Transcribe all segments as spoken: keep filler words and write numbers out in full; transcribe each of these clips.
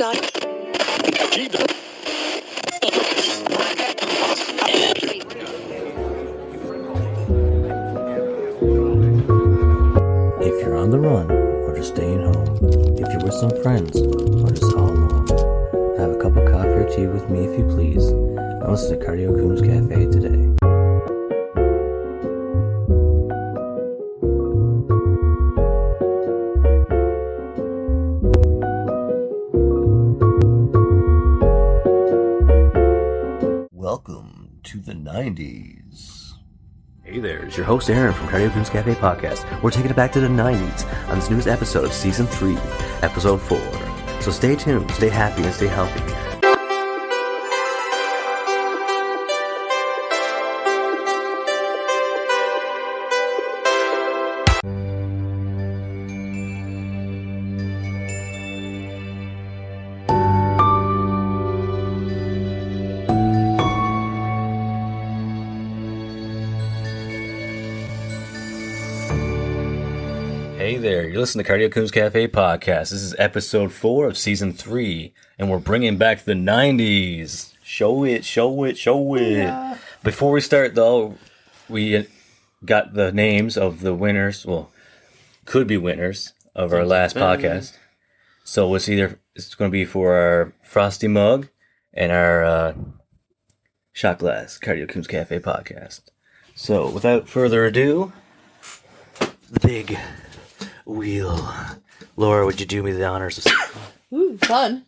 dot. If you're on the run, or just staying home, if you're with some friends, or just all alone, have a cup of coffee or tea with me if you please, and listen to Cardio Coons Cafe today. Welcome to the nineties. Hey there, it's your host Aaron from Cardio Coons Cafe Podcast. We're taking it back to the nineties on this newest episode of Season three, Episode four. So stay tuned, stay happy, and stay healthy. Hey there, you're listening to Cardio Coons Cafe Podcast. This is episode four of season three, and we're bringing back the nineties. Show it, show it, show it. Yeah. Before we start, though, we got the names of the winners, well, could be winners of our last podcast. So it's either, it's going to be for our Frosty mug and our uh, shot glass, Cardio Coons Cafe Podcast. So without further ado, the big wheel. Laura, would you do me the honors of... Ooh, fun.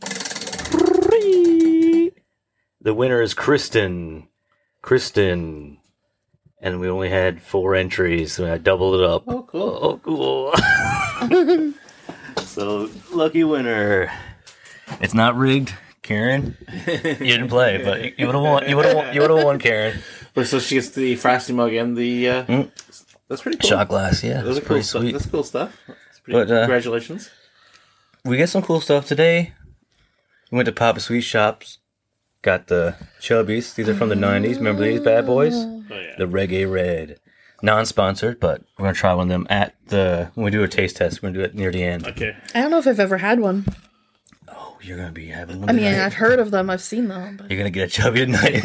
The winner is Kristen. Kristen. And we only had four entries, so I doubled it up. Oh, cool. Oh, cool. So, lucky winner. It's not rigged, Karen. You didn't play, but you would have won. You would have won, you would have won, Karen. So she gets the Frosty mug and the... Uh, mm. That's pretty cool. Shot glass, yeah. Those are pretty cool sweet. Stuff. That's cool stuff. That's pretty, but, uh, congratulations. We got some cool stuff today. We went to Papa Sweet Shops. Got the Chubbies. These are from the nineties. Remember these bad boys? Oh, yeah. The Reggae Red. Non-sponsored, but we're going to try one of them at the... When we do a taste test, we're going to do it near the end. Okay. I don't know if I've ever had one. Oh, you're going to be having one I mean, tonight. I've heard of them. I've seen them. But... You're going to get a Chubby tonight.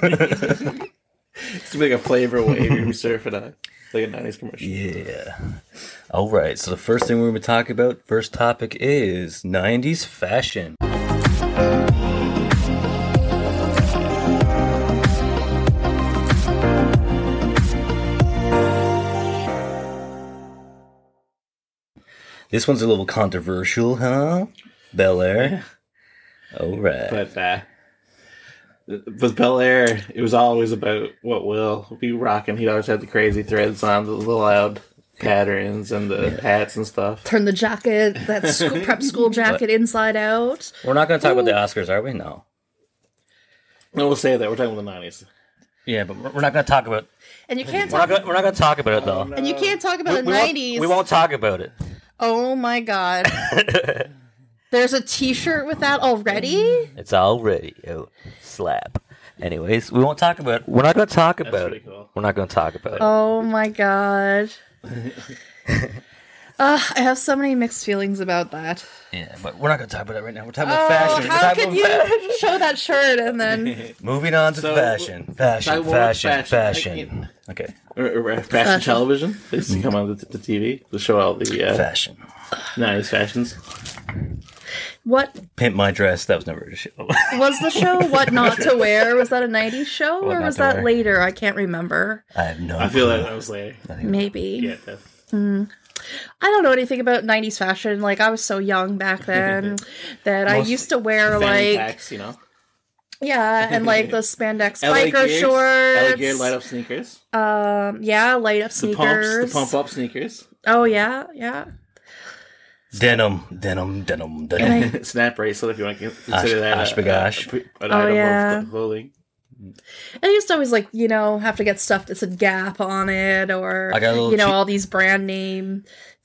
It's like a flavor wave you're surfing on. Like a nineties commercial. Yeah. All right. So the first thing we're going to talk about, first topic is nineties fashion. This one's a little controversial, huh? Bel Air. All right. But uh, with Bel Air, it was always about what Will be rocking. He'd always have the crazy threads on, the loud patterns, and the yeah. hats and stuff. Turn the jacket, that school, prep school jacket inside out. We're not going to talk Ooh. about the Oscars, are we? No. No, we'll say that. We're talking about the nineties. Yeah, but we're not going to talk about... And you can't we're talk... Not gonna, we're not going to talk about it, though. Oh, no. And you can't talk about we, the we nineties. Won't, we won't talk about it. Oh, my God. There's a t-shirt with that already? It's already. Oh, slap. Anyways, we won't talk about it. We're not going to talk That's about it. Cool. We're not going to talk about it. Oh, my God. uh, I have so many mixed feelings about that. Yeah, but we're not going to talk about it right now. We're talking about oh, fashion. How could you fashion. show that shirt and then... Moving on to so, fashion. Fashion, fashion, fashion. fashion. Okay. Or, or fashion, fashion television. They used to come on the, the T V to show all the... Uh, fashion. nineties fashions. What? Pimp My Dress. That was never a show. Was the show What Not to Wear? Was that a nineties show? What or Not was to that Wear? later? I can't remember. I have no I feel clue. like that was later. Maybe. Yeah, that's... Mm. I don't know anything about nineties fashion. Like, I was so young back then that I used to wear, like... Packs, you know? Yeah, and, like, the spandex L A biker Gears, shorts. L A Gear light-up sneakers. Um, yeah, light-up The sneakers. pumps, the pump-up sneakers. Oh, yeah, yeah. Denim, denim, denim, denim. I, Snap bracelet, if you want to consider Osh, that osh a, bagosh. a, a, an Oh, item yeah. of clothing. I used to always, like, you know, have to get stuff that said Gap on it or, I got a little you know, cheap- all these brand name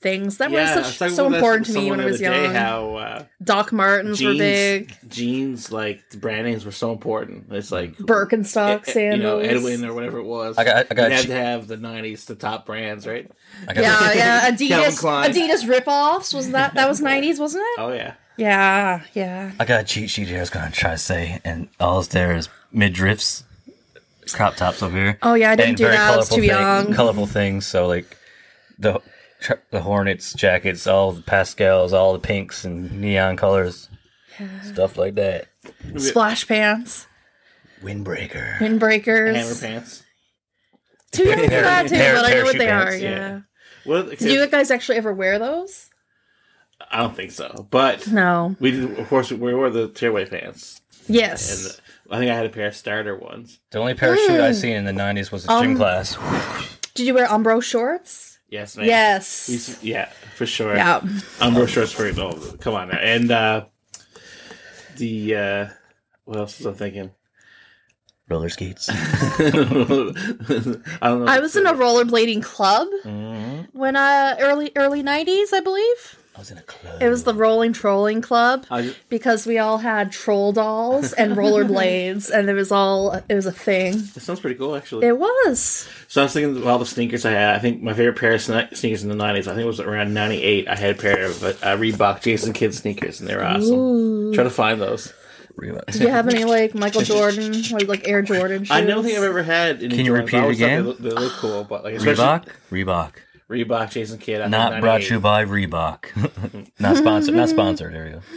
things that Yeah, I were was such talking so about that important with to me someone when I the was other day, young. How uh, Doc Martens were jeans, big. jeans, like the brand names were so important. It's like Birkenstock eh, eh, you know, sandals. Edwin or whatever it was. I got- I got you had che- to have the nineties, the top brands, right? I got Yeah, yeah. Calvin Adidas, Klein. Adidas rip-offs. Was that that was nineties, wasn't it? Oh yeah. Yeah, yeah. I got a cheat sheet here I was going to try to say, and all there is midriffs, crop tops over here. Oh, yeah, I didn't and do very that. I was colorful too thing- young. Colorful things, so like the the Hornets jackets, all the pastels, all the pinks and neon colors, stuff like that. Splash pants, Windbreaker. windbreakers. Hammer pants. Too young for that too, Par- but I know what parachute they are. pants, Yeah. yeah. What? Did you guys actually ever wear those? I don't think so, but No. we did. Of course, we wore the tearaway pants, Yes. and I think I had a pair of starter ones. The only parachute Mm. I seen in the nineties was a gym Um, class. Did you wear Umbro shorts? Yes, man. Yes. We used to- yeah, for sure. Yeah. Umbro shorts for oh, come on now. And uh, the uh, what else was I thinking? Roller skates. I don't know. I was in a rollerblading club Mhm. when uh early early nineties, I believe. I was in a club. It was the Rolling Trolling Club I just, because we all had troll dolls and rollerblades, and it was all it was a thing. that sounds pretty cool, actually. It was. So I was thinking of all the sneakers I had. I think my favorite pair of sne- sneakers in the nineties, I think it was around ninety-eight. I had a pair of uh, Reebok Jason Kidd sneakers, and they were awesome. Ooh. Try to find those. Reebok. Do you have any like Michael Jordan or like Air Jordan shoes? I don't think I've ever had any Can you Jordans. repeat I it always thought again? They look, they look cool, but like especially Reebok? Reebok. Reebok Jason Kidd. I think Not brought to you ninety-eight. by Reebok. Not sponsored. Not sponsored. There you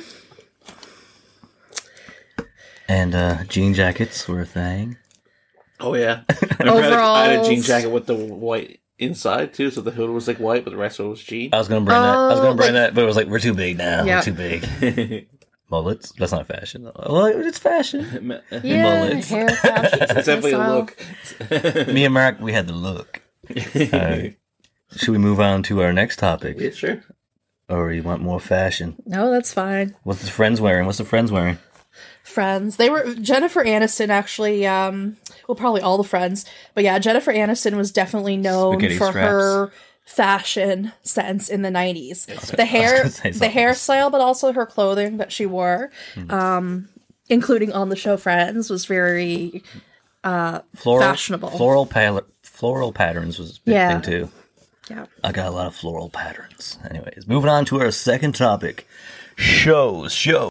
go. And uh, jean jackets were a thing. Oh yeah. I remember I had a- I had a jean Overalls. jacket with the white inside too, so the hood was like white, but the rest of it was jean. I was gonna bring that. I was Oh, gonna bring like- that, but it was like we're too big now. Yeah. We're too big. Mullets. That's not fashion. Well, it's fashion. Yeah, Mullets. hair fashion. It's definitely a style. look. Me and Mark, we had the look. Alright. Should we move on to our next topic, Yeah, sure. or you want more fashion? No, that's fine. What's the friends wearing? What's the friends wearing? Friends. They were Jennifer Aniston actually. Um, well, probably all the Friends, but yeah, Jennifer Aniston was definitely known Spaghetti for straps. her fashion sense in the nineties. The I hair, was gonna say the something. hairstyle, but also her clothing that she wore, Hmm. um, including on the show Friends, was very Floral, Fashionable. Floral, pal- floral patterns was a big Yeah. thing too. yeah. I got a lot of floral patterns. Anyways, moving on to our second topic. Shows. Show.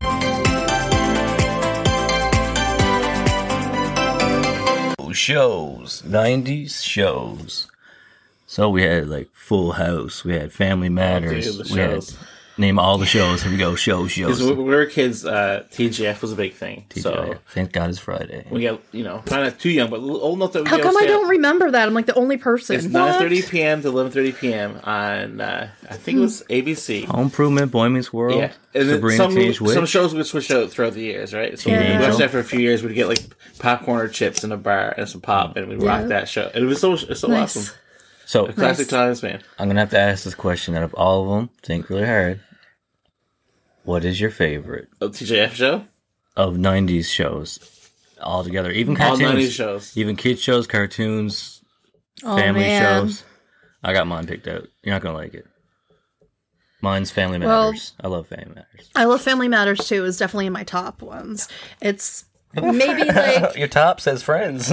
Shows. nineties shows. So we had like Full House. We had Family Matters. dude, the we had shows. name all the shows. Here we go. Show shows. Because when we were kids, uh, T G F was a big thing. So Thank God it's Friday. we got, you know, kind of too young, but old enough that we How go come I stay up- don't remember that? I'm like the only person. It's What? nine thirty p.m. to eleven thirty p.m. on, uh, I think it was A B C. Home Improvement, Boy Meets World, Yeah, and then Sabrina some Teenage Witch. some shows would switch out throughout the years, right? So Yeah. we watched that for a few years. We'd get like popcorn or chips in a bar and some pop, and we'd rock Yeah. that show. And it was so it's so Nice. awesome. So Classic times, man. I'm gonna have to ask this question out of all of them. Think really hard. What is your favorite Oh, T J F show, of nineties shows altogether? Even all cartoons, nineties shows. even kids shows, cartoons, Oh, family man. shows. I got mine picked out. You're not gonna like it. Mine's Family Well- Matters. I love Family Matters. I love Family Matters too. Is definitely in my top ones. It's maybe like Your top says Friends.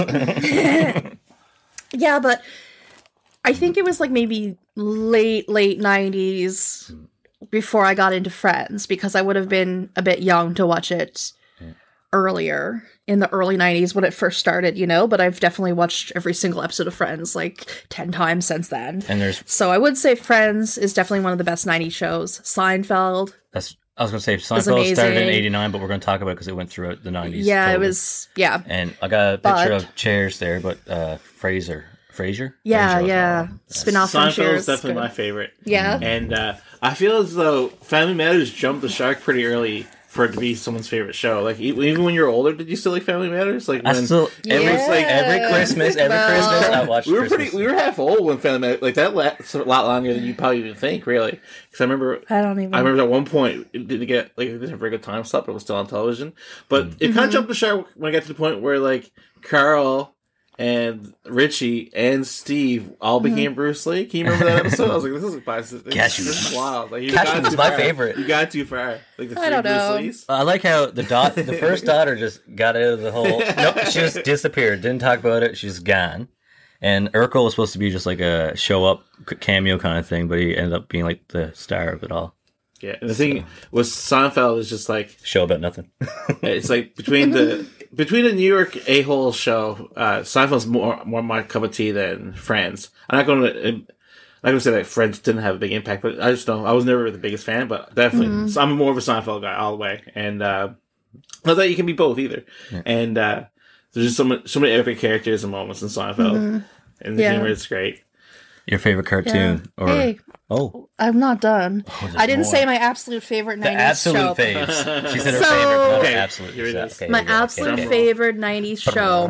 yeah, but I think it was like maybe late late nineties before I got into Friends because I would have been a bit young to watch it earlier in the early nineties when it first started, you know. But I've definitely watched every single episode of Friends like ten times since then. and there's So I would say Friends is definitely one of the best nineties shows. Seinfeld. that's. I was gonna say Seinfeld started in amazing. eighty-nine, but we're gonna talk about it because it went throughout the nineties. Yeah, it totally. was yeah. And I got a picture But- of chairs there, but uh, Fraser, Frasier, Yeah, Frasier was yeah. one. Spin off from Seinfeld Cheers. is definitely Good. my favorite. Yeah. And uh, I feel as though Family Matters jumped the shark pretty early for it to be someone's favorite show. Like e- even when you were older, did you still like Family Matters? Like I when still every Yeah. like every Christmas, every Well- Christmas I watched. we were Christmas. pretty, we were half old when Family Matters. Like that lasted a lot longer than you probably even think, really. Because I remember. I don't even I remember at one point it didn't get like it didn't have a very good time slot, but it was still on television. But Mm. it kind of jumped the shark when I got to the point where like Carl and Richie and Steve all Mm-hmm. became Bruce Lee. Can you remember that episode? I was like, this is biased. This, Cashew. this is wild. Like, you Cashew got was too my far. favorite. You got too far. Like the I three don't Bruce know. Lees. I like how the dot, the first daughter just got out of the whole. Nope, she just disappeared. Didn't talk about it. She's gone. And Urkel was supposed to be just like a show up cameo kind of thing, but he ended up being like the star of it all. Yeah, and the thing with Seinfeld is just like Show about nothing. it's like between the between the New York a hole show, uh, Seinfeld's more more my cup of tea than Friends. I'm not going to. I'm not going to say that Friends didn't have a big impact, but I just know I was never the biggest fan, but definitely Mm-hmm. so I'm more of a Seinfeld guy all the way, and uh, not that you can be both either. Yeah. And uh, there's just so many, so many epic characters and moments in Seinfeld, Mm-hmm. and the Yeah. humor is great. Your favorite cartoon? Or Hey, oh, I'm not done. there's I didn't more. say my absolute favorite the nineties absolute show. faves. She said her So- favorite, not her Okay, absolute. here it is. Okay, My here we go. absolute Okay, okay. favorite nineties show.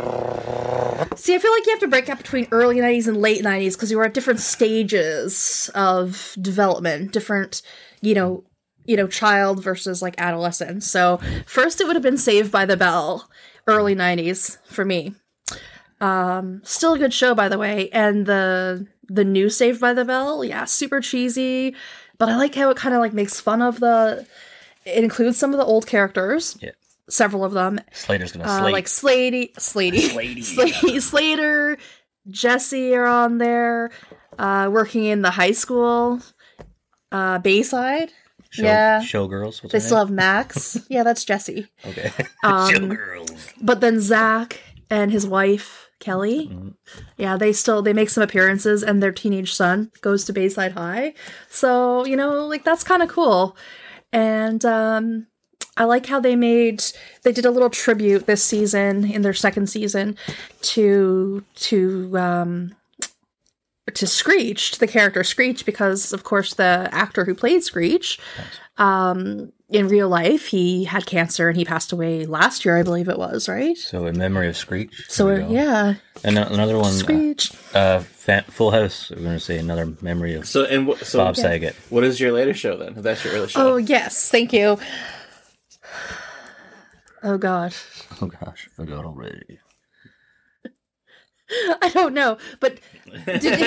See, I feel like you have to break up between early nineties and late nineties because you were at different stages of development, different, you know, you know, child versus like adolescence. So first, it would have been Saved by the Bell, early nineties for me. Um, still a good show, by the way, and the the new Saved by the Bell, yeah, super cheesy, but I like how it kind of like makes fun of the. It includes some of the old characters. Yeah. Several of them, Slater's gonna uh, slate. like Slady, Slady, Slady. Slady, Slater, Jesse are on there, uh, working in the high school, uh, Bayside. Show, yeah. Showgirls. What's They her still name? have Max. Yeah, that's Jesse. Okay. Um, Showgirls. But then Zach and his wife Kelly, Mm-hmm. yeah, they still they make some appearances, and their teenage son goes to Bayside High. So you know, like that's kind of cool, and um. I like how they made they did a little tribute this season in their second season to to um to Screech, to the character Screech, because of course the actor who played Screech um in real life he had cancer and he passed away last year, I believe it was, right? So in memory of Screech. So There we go. yeah, And a- another one. Screech. Uh, fa- Full House. We're gonna say another memory of So and wh- so Bob Saget. what is your later show then? If that's your early show. Oh yes, thank you. Oh god. Oh gosh, I got already. I don't know, but did you,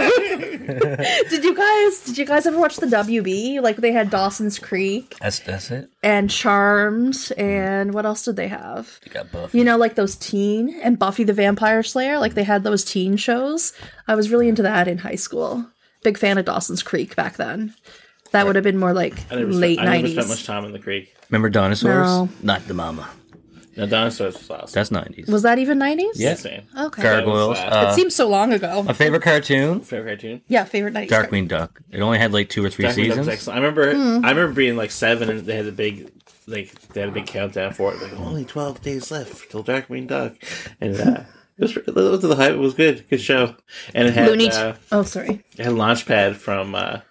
did you guys did you guys ever watch the W B? Like they had Dawson's Creek That's that's it. and Charmed, and what else did they have? You got Buffy. You know, like those teen and Buffy the Vampire Slayer. Like they had those teen shows. I was really into that in high school. Big fan of Dawson's Creek back then. That would have been more like I never, late spent, I never nineties. spent much time in the creek. Remember Dinosaurs? No. Not the mama. No, dinosaurs was awesome. That's nineties. Was that even nineties? Yeah. Insane. Okay. Gargoyles. That Uh, It seems so long ago. my favorite cartoon, Favorite cartoon. Yeah, favorite nineties. Darkwing Duck. It only had like two or three Darkwing Duck was seasons. excellent. I remember. Hmm. I remember being like seven, and they had a big, like they had a big countdown for it. Like only twelve days left till Darkwing Duck, and uh, it was it was the hype. It was good, good show, and it had Looney. uh, oh, sorry. it had Launchpad from uh,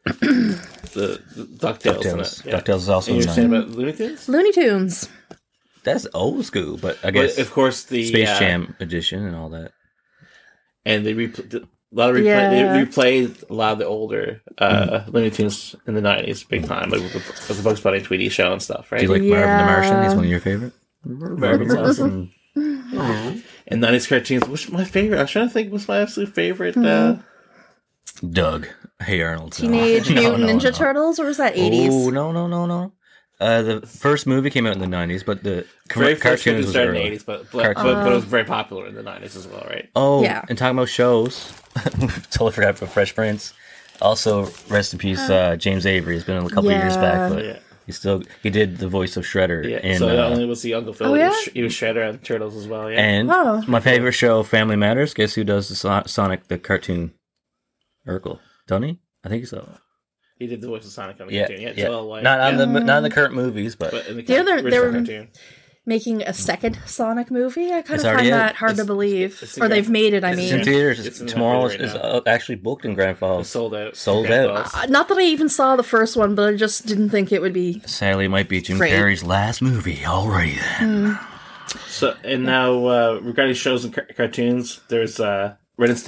the, the DuckTales. in DuckTales. it. Yeah. DuckTales is also And you were nice. saying about Looney Tunes? Looney Tunes. That's old school, but I guess But of course the Space uh, Jam edition and all that. and they repl- a lot of replay. Yeah. They replayed a lot of the older uh, Looney Tunes in the nineties, big time, like with the, with the Bugs Bunny Tweety show and stuff, right? Do you like Marvin the Martian? Yeah. He's one of your favorite. Marvin's awesome. And nineties cartoons. What's my favorite? I was trying to think. What's my absolute favorite? Uh, Doug. Hey Arnold. Teenage No, Mutant no, Ninja no. Turtles, or was that eighties? Oh no no no no! Uh, the first movie came out in the nineties, but the very car- first cartoon cartoons was started in the early. eighties, but but, Cartoon. but but it was very popular in the nineties as well, right? Oh, Yeah. and talking about shows, totally forgot about Fresh Prince. Also, rest in peace, uh, James Avery. It's been a couple Yeah. years back, but Yeah. he still he did the voice of Shredder. Yeah. in, so not uh, only was he Uncle Phil, Oh, he, yeah? was, he was Shredder on Turtles as well. Yeah. and Oh. my favorite show, Family Matters. Guess who does the so- Sonic the cartoon? Urkel, don't he? I think so. he did the voice of Sonic on the Yeah, cartoon. Yeah. yeah. Joel White. Not on yeah. the not in the current movies, but, But in the, The other- original they were- cartoon. Making a second Sonic movie? I kind It's of already find out. that hard to It's- believe. it's in Or they've Grand- made it, I it's it's in mean. theaters. It's in the Tomorrow theater is right uh, actually booked in Grand Falls. sold out. Sold Grand out. Falls. Uh, Not that I even saw the first one, but I just didn't think it would be. Sadly, it might be Jim Great. Carrey's last movie already. Then So and now uh, regarding shows and car- cartoons, there's uh, Ren and Stimpy.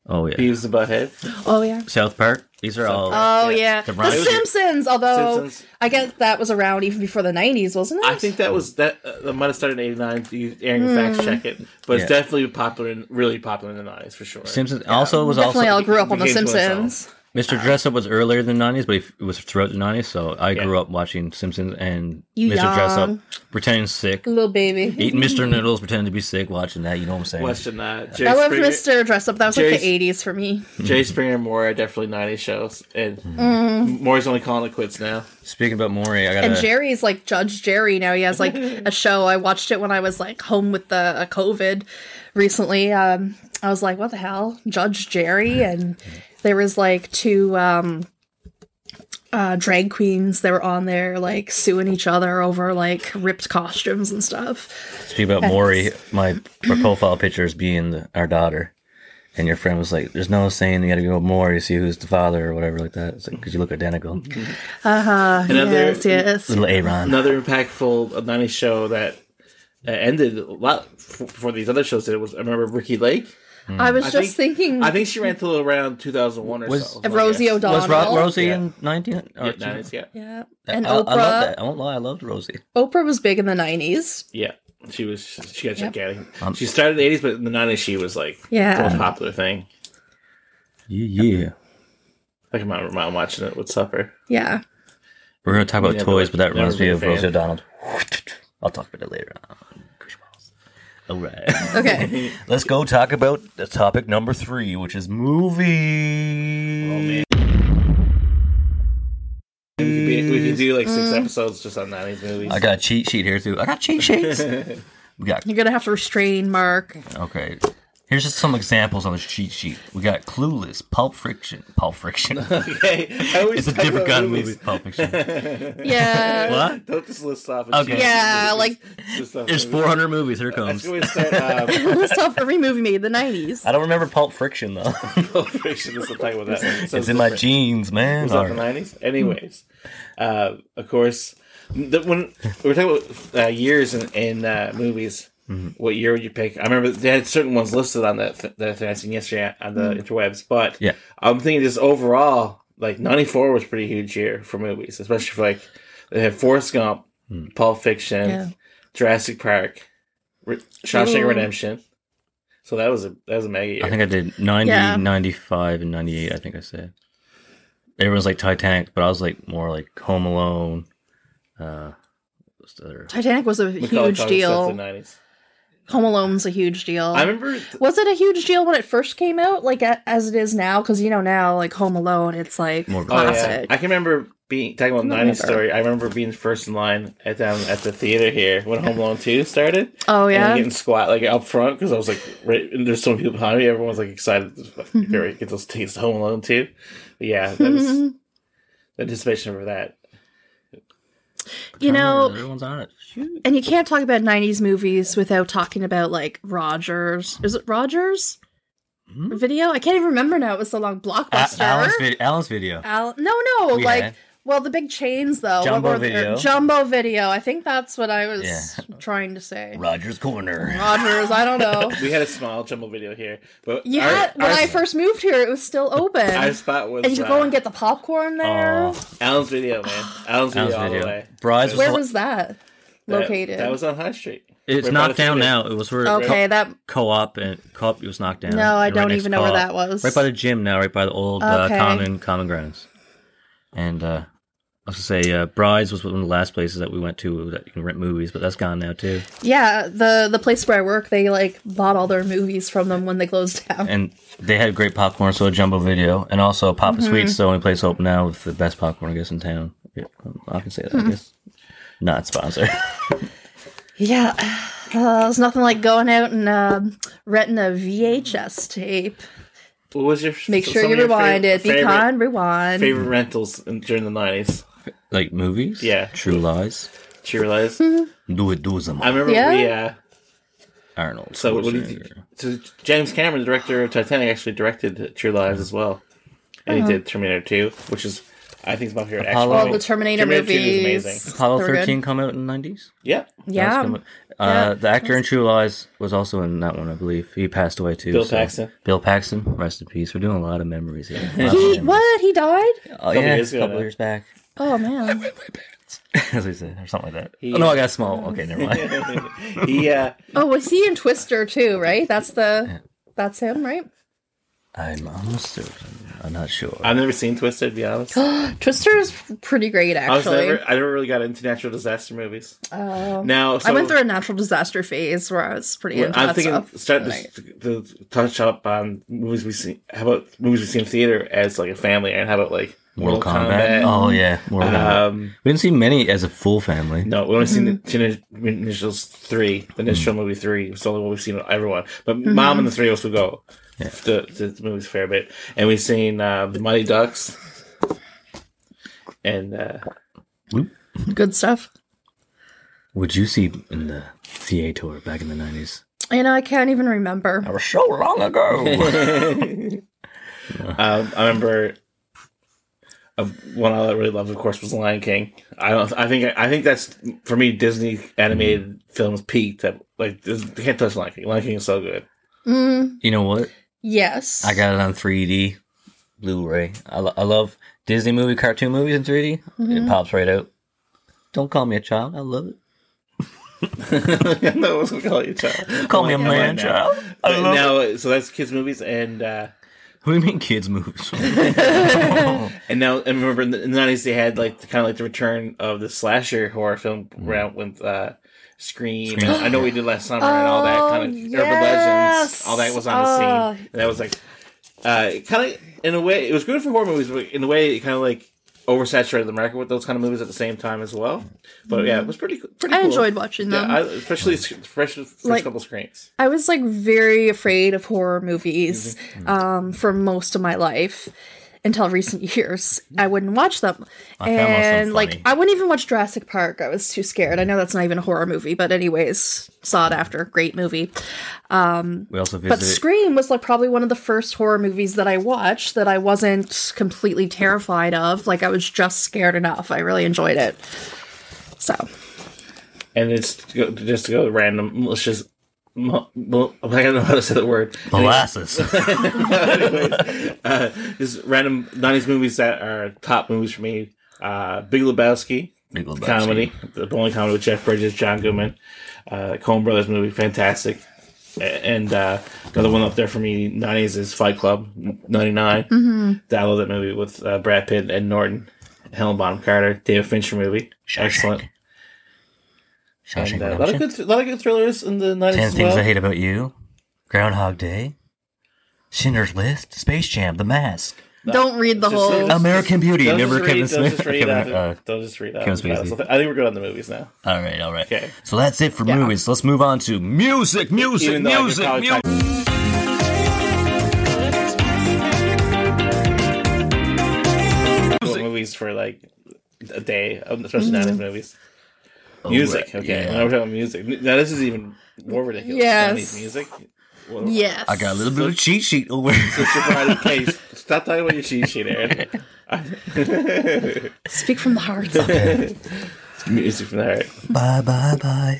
Oh yeah. Beavis and Butthead. Oh yeah. South Park. These are all. Oh Yeah. yeah. The The, Broncos- Simpsons. Although Simpsons. I guess that was around even before the nineties, wasn't it? I think that was that. Uh, that might have started in eighty-nine. You Aaron can fact check it, but Yeah. it's definitely popular and really popular in the nineties for sure. Simpsons also was Definitely also all grew up on The became to Simpsons. Mister Dress Up was earlier than the nineties, but it was throughout the nineties. So I grew Yeah. up watching Simpsons and You Mister Dress Up, young. pretending sick, Little baby. eating Mister Noodles, pretending to be sick, watching that. You know what I'm saying? Question that. Jay I love Springer, Mister Dress Up. That was like Jerry's- the eighties for me. Jay Springer and Maury are definitely nineties shows, and Mm. Maury's only calling it quits now. Speaking about Maury, I got And to Jerry's like Judge Jerry now. He has like a show. I watched it when I was like home with the uh, COVID recently. Um, I was like, what the hell? Judge Jerry? And there was like two um, uh, drag queens that were on there like suing each other over like ripped costumes and stuff. speak about Maury. My her profile picture is being the, our daughter, and your friend was like, "There's no saying you got to go with Maury to see who's the father or whatever like that." It's like because you look identical, Uh-huh. Another- Yes, yes. little Aaron. Another impactful nineties show that uh, ended a lot f- before these other shows did. It was I remember Ricky Lake. I was I just think- thinking I think she ran till around two thousand one or Was- so. of Rosie I guess. O'Donnell. Was Ro- Rosie Yeah. in nineteen? Yeah, nineties, yeah. Yeah. And I, Oprah. I love that. I won't lie. I loved Rosie. Oprah was big in the nineties. Yeah. She was, she got Yep. gigantic. Um, she started in the eighties, but in the nineties, she was like Yeah. the most popular thing. Yeah, yeah. I can remember mom watching it with supper. Yeah. We're gonna talk about Never- toys, but that never reminds me been a of Rosie fan. O'Donnell. I'll talk about it later on. All right. Okay. Let's go talk about the topic number three, which is movies. Oh, We could, be, we could do like six Mm. episodes just on nineties movies. I got a cheat sheet here too. I got cheat sheets. We got You're gonna have to restrain Mark. okay. Here's just some examples on the cheat sheet. We got Clueless, Pulp Fiction, Pulp Fiction. Okay. I always It's a talk different about kind of movies. movie, Pulp Fiction. Yeah. What? Don't just list off. and Okay. choose Yeah, movies. like Just off There's movies. four hundred movies. Here it Let's comes. go and start. Um, list off every movie made in the nineties. I don't remember Pulp Fiction though. Pulp Fiction is the talk about that one. It sounds It's in my different. jeans, man. Was that the All right. nineties? Anyways, uh, of course, the, when we were talking about uh, years in, in uh, movies, Mm-hmm. what year would you pick? I remember they had certain ones listed on that th- that thing I seen yesterday on the interwebs, but Yeah. I'm thinking just overall, like ninety-four was a pretty huge year for movies, especially for like they had Forrest Gump, Pulp Fiction, Yeah. Jurassic Park, Re- Shawshank Ooh. Redemption. So that was a that was a mega year. I think I did ninety, Yeah. ninety-five, and ninety-eight, I think I said. Everyone's like Titanic, but I was like more like Home Alone. Uh, what's the other? Titanic was a Macaulay huge Culkin stuff deal. in the nineties. Home Alone's a huge deal. I remember. Was it a huge deal when it first came out, like a- as it is now? Because you know now, like Home Alone, it's like More- Oh, yeah. classic. I can remember being talking about I nineties remember. story. I remember being first in line at down at the theater here when Home Alone two started. Oh And yeah, getting squat like up front because I was like, right, and there's so many people behind me. Everyone's like excited to fucking get get those tickets to Home Alone two. But yeah, that was the anticipation for that. you know, Everyone's on it. Shoot. and you can't talk about nineties movies without talking about like Rogers. Is it Rogers? Hmm? Video? I can't even remember now. It was so long. A- Blockbuster. Alan's, vid- Alan's video. Al- no, no, We like had. well, the big chains though. What Jumbo were they- Video. Jumbo Video. I think that's what I was Yeah. trying to say. Roger's Corner. Rogers. I don't know. We had a small jumbo video here, but Yeah, our, when our, I first moved here, it was still open, our spot was and you could uh, go and get the popcorn there. Oh, Alan's video, man. Alan's video Alan's all the video. way. Brides Where was, was that That- located? That, was on High Street. it's Right by knocked the down theater. now. It was where okay. That co-op and co-op it was knocked down. no, I And right don't next even know where Co-op. that was. Right by the gym now, right by the old uh, Okay. common common grounds. And uh, I was gonna say, uh, Brides was one of the last places that we went to that you can rent movies, but that's gone now too. Yeah, the the place where I work, they like bought all their movies from them when they closed down. And they had great popcorn, so a Jumbo Video, and also Papa Mm-hmm. Sweet's the only place open now with the best popcorn, I guess, in town. Yeah, I can say that. Mm-hmm. I guess not sponsored. Yeah, uh, there's nothing like going out and um renting a V H S tape. What was your Make sure some you of your rewind favorite, it. Be favorite, kind, rewind. favorite rentals in, during the nineties? Like movies, Yeah. True Lies, True Lies. Do It, Do Them, I remember Yeah? we. Uh, Arnold. so what do you Schwarzenegger. so James Cameron, the director of Titanic, actually directed True Lies as well, and Uh-huh. he did Terminator two, which is I think is my favorite. Apollo- action All the movie. Terminator, Terminator two is movies. amazing. Apollo They were good. thirteen come out in the nineties? Yeah, Yeah, Uh, Yeah. the actor in True Lies was also in that one, I believe. He passed away too. Bill so- Paxton. Bill Paxton, rest in peace. We're doing a lot of memories here. A lot of He memories. what? He died? Oh yeah, years a ago couple now. years back. Oh man. As we said, or something like that. He- oh no, I got small. Okay, never mind. he uh, Oh, was he in Twister too? Right. That's the. That's him, right? I'm almost certain. I'm not sure. I've never seen Twisted, to be honest. Twister is pretty great, I was actually. never, I never really got into natural disaster movies. Oh. Now, so I went through a natural disaster phase where I was pretty well, into I'm that thinking stuff. start Right. to, to touch up on movies we see. How about movies we see in theater as like a family, and how about like Mortal Kombat. Oh yeah, Mortal Kombat. Um, We didn't see many as a full family. no, we only seen Mm-hmm. the Teenage Mutant Ninja Turtles three, the Ninja Turtle movie three. It's the only one we've seen with everyone. But Mm-hmm. Mom and the three of us would go to, to the movies a fair bit, and we've seen uh, the Mighty Ducks, and uh, Good stuff. Would you see in the theater back in the nineties? You know, I can't even remember. That was so long ago. um, I remember. Uh, one I really loved, of course, was Lion King. I don't. I think. I think that's for me. Disney animated films peaked. That like this- you can't touch Lion King. Lion King is so good. Mm, You know what? yes. I got it on three D Blu-ray. I, lo- I love Disney movie, cartoon movies in three D. It pops right out. Don't call me a child. I love it. No, I was gonna call you a child. Call me a Come on man, now. child. I But love it. now, so that's kids movies, and uh, What do you mean kids movies? and now, and remember in the nineties they had like kind of like the return of the slasher horror film round with uh, Scream. Scream. And I know we did last summer and all that kind of Oh, urban legends. yes. All that was on the Oh. scene, and that was like uh, kind of in a way it was good for horror movies, but in a way it kind of like oversaturated the market with those kind of movies at the same time as well. But yeah, it was pretty pretty. I cool. enjoyed watching Yeah, them. I, especially especially first Like- couple screens. I was like very afraid of horror movies um, for most of my life until recent years. I wouldn't watch them, I found most of them and like funny. I wouldn't even watch Jurassic Park. I was too scared. I know that's not even a horror movie, but anyways, saw it after. Great movie. We also But visited. Scream was like probably one of the first horror movies that I watched that I wasn't completely terrified of. Like I was just scared enough. I really enjoyed it. So And it's to go, just to go random. Let's just. Mo- mo- I don't know how to say the word. Molasses. Anyways, uh, just random nineties movies that are top movies for me. Uh, Big Lebowski, Big Lebowski. comedy, the bowling comedy with Jeff Bridges, John Goodman, uh, Coen Brothers movie, fantastic. A- And uh, another one up there for me, nineties is Fight Club, ninety-nine. Mm-hmm. I love that movie with uh, Brad Pitt, Ed Norton, Helen Bonham Carter, David Fincher movie, excellent. Shawshank And, uh, a lot of Redemption. good, a lot of good thrillers in the nineties Ten as Things well. I Hate About You. Groundhog Day. Schindler's List. Space Jam. The Mask. don't read the Just- whole. just- American Beauty. Don't Remember just Kevin read- don't Smith? just read Kevin, out- uh, don't just read out. Kevin Spacey. So I think we're good on the movies now. all right, all right. Okay. So that's it for Yeah. movies. Let's move on to music, music, Even though I could music, probably music. type- movies for like a day, especially nineties movies. Music, right, okay. yeah. Now we're talking about music. Now this is even more ridiculous. Yes. nineties music. Well, Yes. I got a little bit of cheat sheet over. Super Mario- okay, stop talking about your cheat sheet, Aaron. Speak from the heart. Music from the heart. Bye, bye, bye.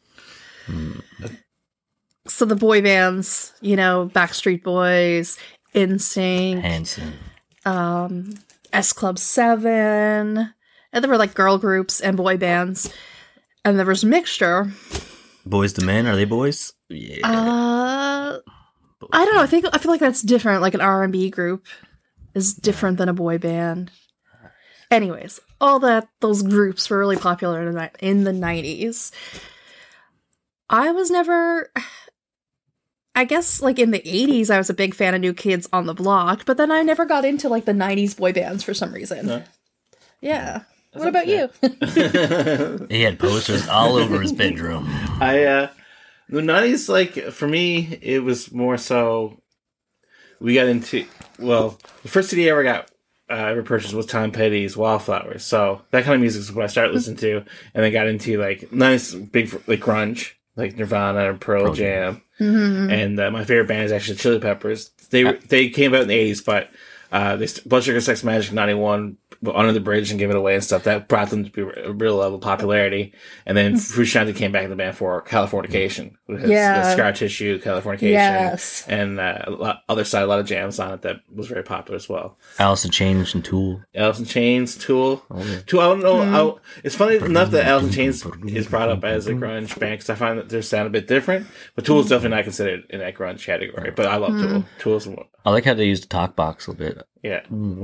So the boy bands, you know, Backstreet Boys, NSYNC, Hanson. um, S Club seven, and there were like girl groups and boy bands, and there was mixture. Boys to Men. Are they boys? Yeah. Uh, I don't know. I think I feel like that's different. Like an R and B group is different than a boy band. Anyways, all that those groups were really popular in the in the nineties. I was never. I guess like in the eighties, I was a big fan of New Kids on the Block, but then I never got into like the nineties boy bands for some reason. No? Yeah. What about you? He had posters all over his bedroom. I uh the nineties, like for me, it was more so we got into well, the first C D I ever got uh, ever purchased was Tom Petty's Wallflowers. So that kind of music is what I started listening to, and then got into like nice big like grunge, like Nirvana and Pearl, Pearl Jam. Mm-hmm. And uh, my favorite band is actually Chili Peppers. They were they came out in the eighties, but uh, they st- Blood Sugar Sex Magic ninety-one Under the Bridge and Give It Away and stuff. That brought them to be a real level of popularity. And then Frusciante came back in the band for Californication, with his, Yeah. the Scar Tissue, Californication, Yes. and uh, a lot, other side, a lot of jams on it that was very popular as well. Alice in Chains and Tool. Alice in Chains, Tool. Tool, I don't know. Mm. I, it's funny enough that Alice in Chains is brought up as a grunge band because I find that their sound a bit different. But Tool is definitely not considered in that grunge category. But I love Mm. Tool. Tool's, I like how they use the talk box a little bit. yeah.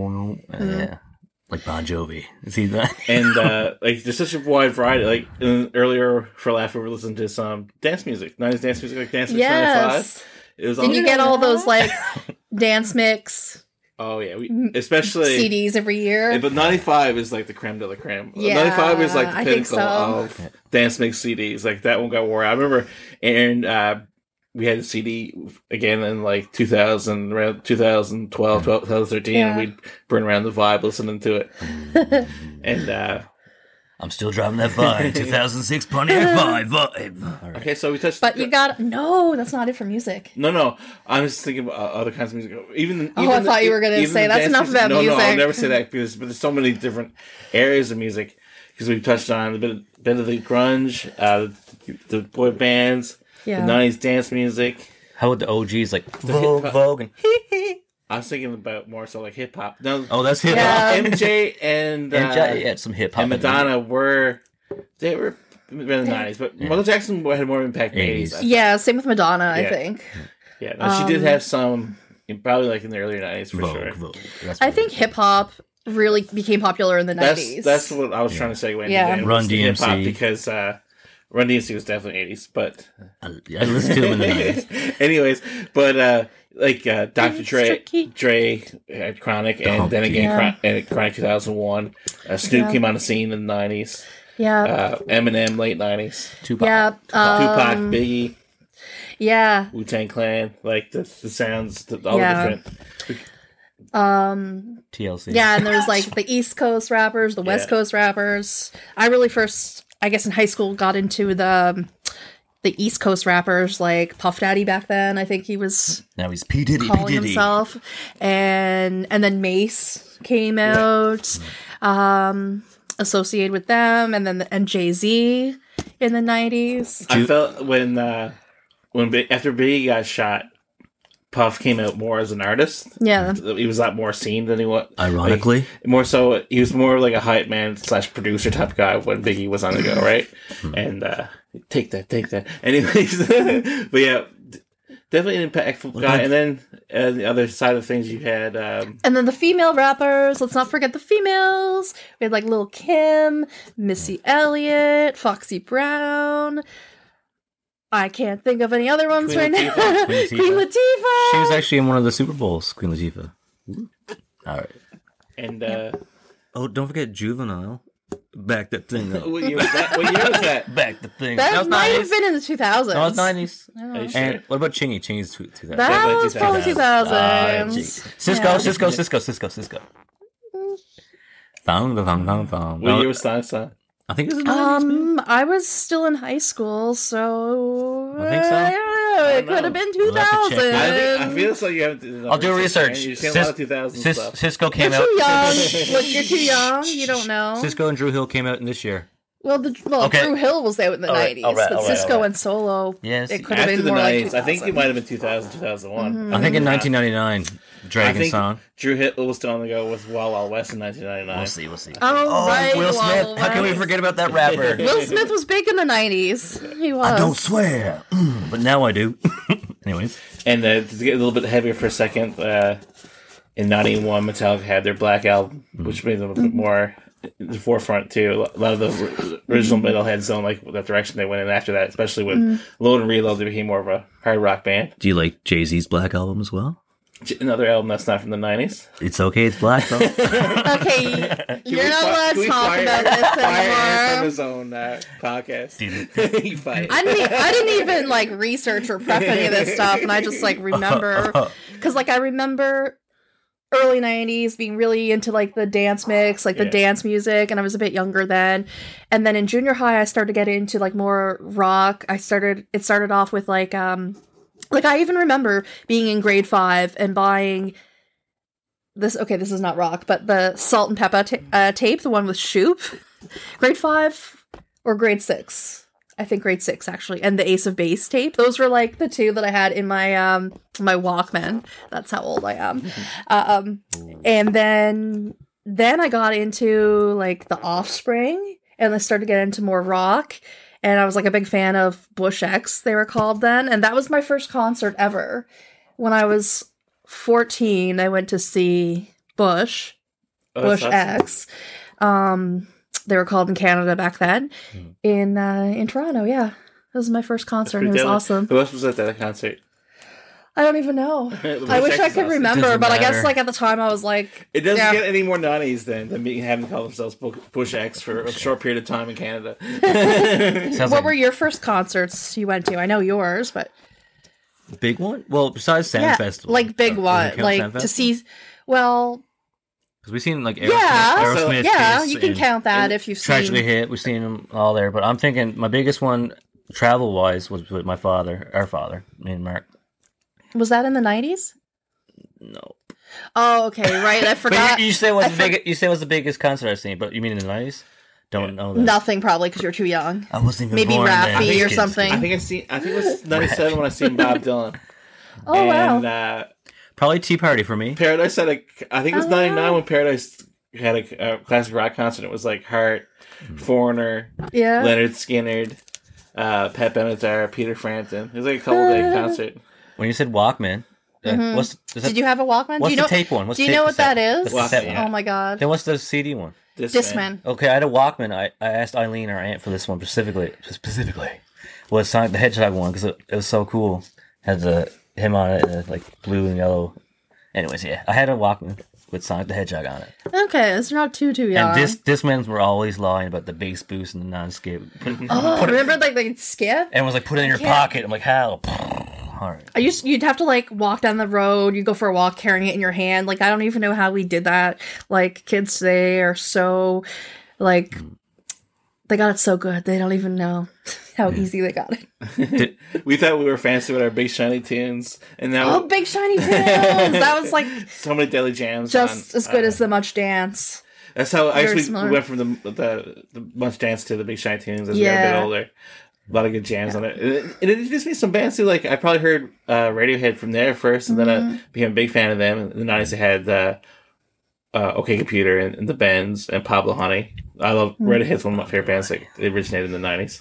Yeah. Like Bon Jovi. See that? And uh, like there's such a wide variety. Like in, earlier for Laugh, we were listening to some dance music, nineties dance music, like Dance Mix ninety-five. Yes. It was Did all, you get all those like dance mix oh yeah, we, especially C Ds every year? yeah, but ninety-five is like the creme de la creme. Yeah, ninety-five is like the I think pinnacle so. of dance mix C Ds. Like that one got wore out. I remember, and uh, we had a C D again in like two thousand, around twenty twelve, twenty thirteen, Yeah. and we'd burn around the vibe listening to it. And uh, I'm still driving that vibe. two thousand six Pontiac vibe. vibe. All right. okay, so we touched. But you got no. That's not it for music. No, no. I was thinking about uh, other kinds of music. Even Oh, even I thought the- you were gonna even say the that's dance enough about no, No, I'll music. never say that because but there's so many different areas of music because we've touched on a bit, bit of the grunge, uh, the, the boy bands, Yeah. the nineties dance music. How would the O Gs like Vogue, hip-hop- Vogue, and I was thinking about more so like hip hop. No, oh, that's hip Yeah. hop. M J and uh, And ja- yeah, some hip hop. and Madonna were they were in the nineties, but Michael Jackson had more impact in the eighties. I Yeah, same with Madonna. I Yeah. think. Yeah, no, she did Um, have some, probably like in the earlier nineties for Vogue, sure. Vogue. That's I what- think hip hop really became popular in the That's nineties. that's what I was trying to segue into. Yeah. then, Run was the D M hip-hop C. because uh, Run D M C was definitely eighties, but I, I listened to him in the nineties. anyways, but uh, like uh, Doctor It's Dre, tricky. Dre had Chronic, and Oh, then again yeah. Chron- and Chronic two thousand one. Uh, Snoop Yeah. came on the scene in the nineties. yeah, Uh, Eminem late nineties. Tupac. yeah, Tupac, um, Biggie, yeah. Wu Tang Clan, like the, the sounds, the, all Yeah. the different. Um, T L C. yeah, and there's like the East Coast rappers, the West Yeah. Coast rappers. I really first, I guess, in high school, got into the um, the East Coast rappers, like Puff Daddy back then. I think he was Now he's P Diddy. P calling Diddy. himself, and and then Mace came out, um, associated with them, and then and Jay Z in the nineties. I felt when uh, when Bi- after Biggie got shot, Puff came out more as an artist. Yeah, He was a lot more seen than he was. Ironically. Like, more so, he was more like a hype man slash producer type guy when Biggie was on the go, right? And uh, take that, take that. Anyways, but yeah, d- definitely an impactful guy. And then uh, the other side of things, you had um, and then the female rappers. Let's not forget the females. We had like Lil' Kim, Missy Elliott, Foxy Brown. I can't think of any other ones Queen right Latifah. now. Queen Latifah. Queen Latifah. She was actually in one of the Super Bowls, Queen Latifah. All right. and uh, Oh, don't forget Juvenile. Back that thing up. what, year was that? what year was that? Back the thing. that, was might have nineties. been in the two thousands. No, it's nineties. Are you sure? And what about Chingy? Chingy's two thousand. That Definitely was probably two two thousands. Ah, gee. thousands. Cisco, Yeah. Cisco, Cisco, Cisco, Cisco. Thong, thong, thong, thong. What year was that? Son? I think it was nineties. Um, I was still in high school, so I think so. uh, yeah, it know. could have been two We'll have to check thousand. that. I, think, I feel so you haven't. done I'll do research, research. man. You've seen a Cis- lot of two thousands Cis- stuff. Cisco You're came out. too young. Look, you're too young. You don't know. Cisco and Drew Hill came out in this year. Well, the well, Okay. Drew Hill was out in the All right, nineties, all right, but all right, Cisco all right. and Solo, Yes. it could have After been the more like nineties, I think it two thousand. might have been two thousand, two thousand one. I think in Uh, nineteen ninety-nine, I Dragon think Song. Drew Hill was still on the go with Wild Wild West in nineteen ninety-nine. We'll see, we'll see. Oh, right, Will Smith. Wild How can we West. forget about that rapper? Will Smith was big in the nineties. He was. I don't swear, Mm, but now I do. Anyways, And uh, to get a little bit heavier for a second, uh, in ninety-one, Metallica had their Black Album, which made them a bit more in the forefront too. A lot of the original metalheads don't like that direction they went in after that, especially with Load and Reload. They became more of a hard rock band. do you like Jay Z's Black Album as well? Another album that's not from the nineties. It's okay. It's black though. Okay, you're not allowed to talk about this Fire from anymore. his own uh, podcast. He fired. I didn't, e- I didn't even like research or prep any of this stuff, and I just like remember because like I remember early nineties being really into like the dance mix, like the Yeah. dance music, and I was a bit younger then. And then in junior high I started to get into like more rock. I started it started off with like um like I even remember being in grade five and buying this. Okay, this is not rock, but the Salt and Pepper ta- uh, tape, the one with Shoop, grade five or grade six. I think grade six actually, and the Ace of Base tape. Those were like the two that I had in my um my Walkman. That's how old I am. um, and then then I got into like the Offspring, and I started to get into more rock. And I was like a big fan of Bush X, they were called then, and that was my first concert ever. When I was fourteen, I went to see Bush, Oh, Bush that's awesome. X. Um, they were called in Canada back then, Hmm. in uh, in Toronto. Yeah, that was my first concert. And it was Pretty deadly. awesome. Who else was at that concert? I don't even know. Bush I wish X I is could awesome. remember, Doesn't but I guess matter. like at the time I was like, It doesn't yeah. get any more nineties than than me having to call themselves Bu- Bush X for a short period of time in Canada. Sounds What like were your first concerts you went to? I know yours, but a big one. Well, besides Sand yeah, Festival, like big Uh, one, does it count like Sand to Festival? see. Well, Because we've seen like Aerosmith, yeah, Aerosmith yeah, Kiss, you can and count that if you've Tragically seen. Hit. We've seen them all there, but I'm thinking my biggest one, travel wise, was with my father, our father, me and Mark. Was that in the nineties? No, Oh, okay, right. I but forgot. you, you say was I the for- big, you say was the biggest concert I've seen, but you mean in the nineties? Don't know that. Nothing, probably because you're too young. I wasn't even Maybe born then. Raffi Just or kidding. something. I think I seen. I think it was ninety-seven when I seen Bob Dylan. Oh and, wow! uh, Probably Tea Party for me. Paradise had a. I think it was Oh, ninety-nine wow. when Paradise had a, a classic rock concert. It was like Heart, Foreigner, Yeah. Leonard Skinner, uh, Pat Benatar, Peter Frampton. It was like a couple day concert. When you said Walkman, uh, Mhm. what's is that, Did you have a Walkman? what's do you know? the tape one? What's do you tape know what cassette? that is? The cassette Walkman. one. Oh my god! Then what's the C D one? Discman. Okay, I had a Walkman. I, I asked Eileen, our aunt, for this one specifically. Specifically, was Sonic the Hedgehog one because it, it was so cool. Had the him on it, and, like blue and yellow. Anyways, yeah, I had a Walkman with Sonic the Hedgehog on it. Okay, so you're not too too young. And this Discmans were always lying about the bass boost and the non-skip. Put, oh, put it, remember like they skip? and it was like put it in your can't- pocket. I'm like, how? All right. I used you'd have to like walk down the road. You go for a walk carrying it in your hand. Like I don't even know how we did that. Like kids today are so like they got it so good. They don't even know how easy they got it. We thought we were fancy with our big shiny tunes, and now Oh, big shiny tails! That was like so many daily jams. just on, as good uh, as the Much Dance. That's how Very actually similar. we went from the the, the Much Dance to the Big Shiny Tunes as we got a Yeah. bit older. A lot of good jams on it. And it, and it introduced me to some bands too. Like I probably heard uh, Radiohead from there first, and then Mm-hmm. I became a big fan of them. In the nineties, I had uh, uh, OK Computer and, and the Bends and Pablo Honey. I love Mm-hmm. Radiohead's one of my favorite bands. Like they originated in the nineties.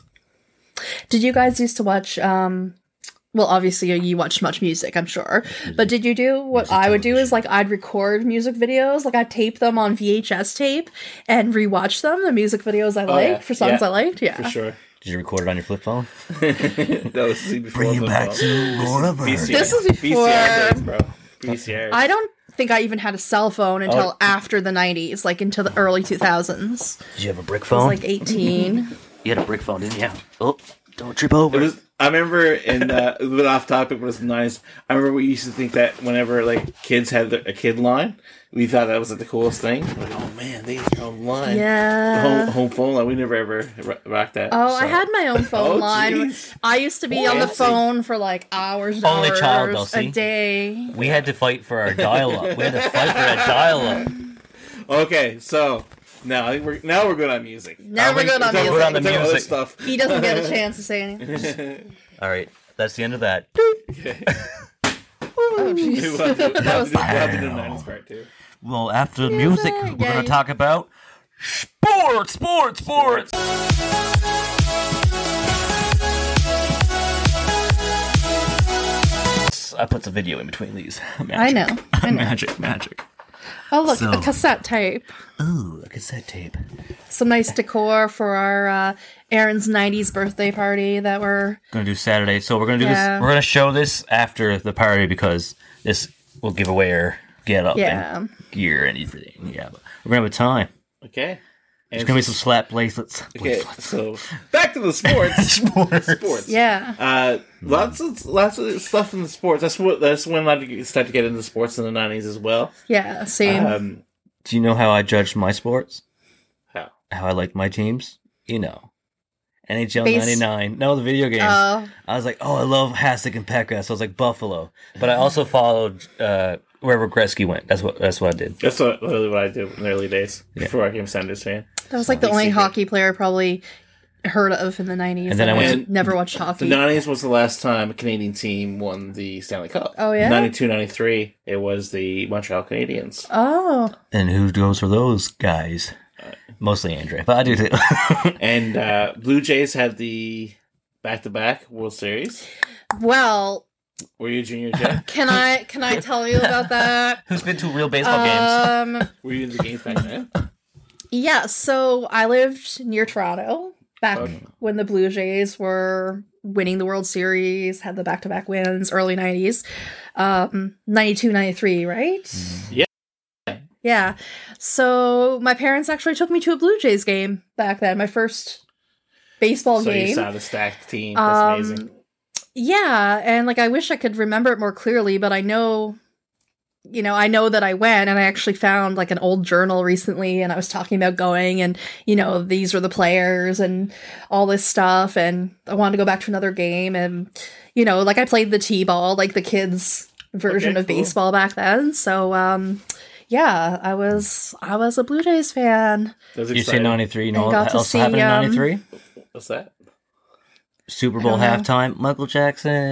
Did you guys used to watch? um Well, obviously you watched much music, I'm sure. But did you do what Music I would do? Is television. like I'd record music videos, like I'd tape them on V H S tape and rewatch them. The music videos I Oh, liked yeah. for songs Yeah. I liked. Yeah. For sure. Did you record it on your flip phone? That was before Bring it flip back phone. to Laura Bird. V C R. This was V C R before- days, bro. V C R. I don't think I even had a cell phone until Oh. after the nineties, like into the early two thousands. Did you have a brick I was phone? like eighteen. You had a brick phone, didn't you? Oh, don't trip over. It was. I remember, in uh, a bit off topic, but it's nice. I remember we used to think that whenever like kids had a kid line, we thought that was like the coolest thing. Like, oh man, they have line. Yeah. home, home phone line. We never ever ro- rocked that. Oh, so. I had my own phone Oh, line. jeez. I used to be on the Fancy. phone for like hours and Only hours child, though, a see? day. We had to fight for our dial-up. We had to fight for that dial-up. Okay, so now I think we're now we're good on music. Now Are we're we- good on we're music. good on the We're talking about music. other stuff. He doesn't get a chance to say anything. All right, that's the end of that. Okay. Oh, jeez. We'll have to- we'll That have was to do- we'll have to do the nineties part too. Well, after music, we're Yay. going to talk about sports, sports, sports. I put the video in between these. Magic. I know. I know. magic, magic. Oh, look, So- a cassette tape. Ooh, a cassette tape. Some nice decor for our uh, Aaron's nineties birthday party that we're. Gonna do Saturday, so we're gonna do Yeah. this. We're gonna show this after the party because this will give away our get up Yeah. and gear and everything. Yeah, but we're gonna have a time. Okay. And There's gonna be some slap bracelets. Okay, Bracelets. so back to the sports. Sports. sports. Yeah. Uh, lots of lots of stuff in the sports. That's what that's when I get- start to get into sports in the nineties as well. Yeah. Same. Um, Do you know how I judged my sports? how? How I liked my teams? You know, N H L Base- ninety-nine. No, the video game. Oh. I was like, oh, I love Hasek and Pekka, so I was like Buffalo. But I also followed uh, wherever Gretzky went. That's what that's what I did. That's what, literally what I did in the early days before I became a Sanders fan. That was like the Big only secret. hockey player I probably heard of in the nineties. And then I went to- never watched hockey. The nineties was the last time a Canadian team won the Stanley Cup. Oh, yeah? ninety-two ninety-three, it was the Montreal Canadiens. Oh, And who goes for those guys? Mostly Andre, but I do too. And uh, Blue Jays had the back-to-back World Series. well, Were you a junior Jay? can I can I tell you about that? Who's been to real baseball games? Um, Were you in the games back then? yeah. So I lived near Toronto back Okay. when the Blue Jays were winning the World Series, had the back to back wins, early nineties, um, ninety-two, ninety-three, right? Yeah. Yeah. So my parents actually took me to a Blue Jays game back then. My first baseball So game. you saw the stacked team. That's amazing. Um, yeah, and like I wish I could remember it more clearly, but I know, you know, I know that I went, and I actually found like an old journal recently, and I was talking about going, and you know, these were the players and all this stuff, and I wanted to go back to another game, and you know, like I played the t-ball, like the kids' version Okay, of cool. baseball back then, so um. Yeah, I was I was a Blue Jays fan. That's You say exciting. ninety-three. You know I what got to else see, happened in um, ninety-three? What's that? Super Bowl don't know. halftime. Michael Jackson.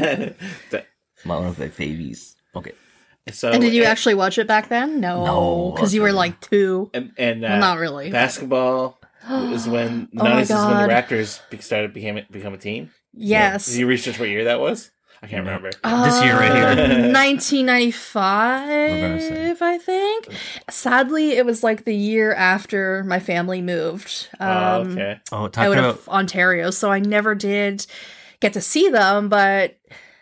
That- One of my favies. Okay. so, And did you and, actually watch it back then? No, No, because you were okay. like two. And, and uh, Well, not really. basketball is when Oh my nineties is when the God. Raptors be- started became become a team. Yes. Did you research what year that was? I can't remember. This year right Uh, here. nineteen We're gonna say. ninety-five, I think. Sadly, it was like the year after my family moved. Um, oh, okay. Oh, talk out about of Ontario, so I never did get to see them, but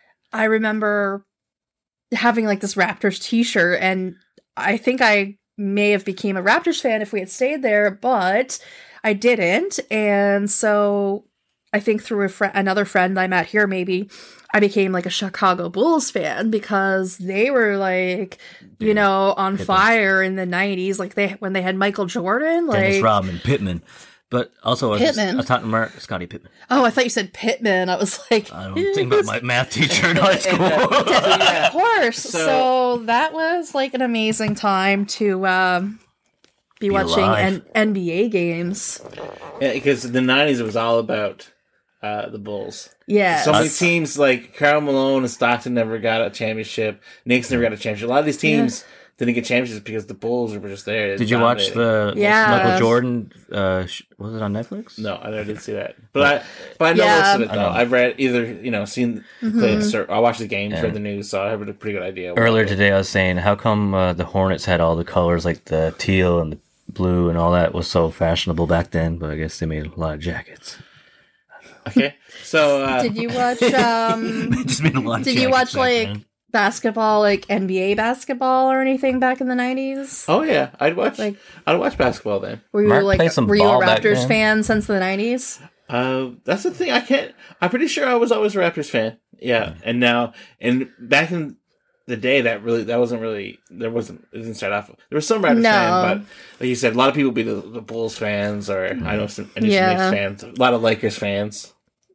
I remember having like this Raptors t-shirt, and I think I may have became a Raptors fan if we had stayed there, but I didn't, and so I think through a fr- another friend I met here, maybe I became like a Chicago Bulls fan because they were like, you Yeah. know, on Pippen. fire in the nineties, like they when they had Michael Jordan, Dennis like Rodman, Pittman. But also, I was, Pittman. I was talking about Scottie Pittman. oh, I thought you said Pittman. I was like, I don't think about my math teacher in high school. of course. So- So, that was like an amazing time to um, be, Be watching alive. N- N B A games. Yeah, because in the nineties it was all about uh, the Bulls. Yes. So many Us. teams like Karl Malone and Stockton never got a championship. Knicks never got a championship. A lot of these teams didn't get championships because the Bulls were just there. Did you watch dominating. the Yeah. Michael Jordan? Uh, sh- was it on Netflix? No, I never did see that. But I, but I know Yeah. most of it I though. know. I've read either, you know, seen Mm-hmm. clips or I watched the games, Yeah. read the news, so I have a pretty good idea. what Earlier it- today, I was saying, how come uh, the Hornets had all the colors like the teal and the blue and all that was so fashionable back then? But I guess they made a lot of jackets. Okay, so uh, Did you watch um, They just made a lot of Did you jackets watch, back like- then. basketball, like N B A basketball or anything back in the nineties? oh yeah, I'd watch. Like- I'd watch basketball then. Were you Mark like played some were you a ball back Raptors then. fan since the nineties? Uh, that's the thing. I can't. I'm pretty sure I was always a Raptors fan. Yeah, and now and back in the day, that really that wasn't really there wasn't it didn't start off. There was some Raptors No. fan, but like you said, a lot of people be the, the Bulls fans, or I know some I knew some Yeah. Knicks fans, a lot of Lakers fans.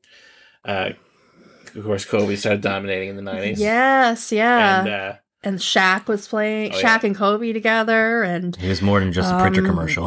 Uh, of course, Kobe started dominating in the nineties. Yes, yeah. and And, uh, Shaq was playing Oh, Shaq yeah. and Kobe together, and He was more than just a printer Um, commercial.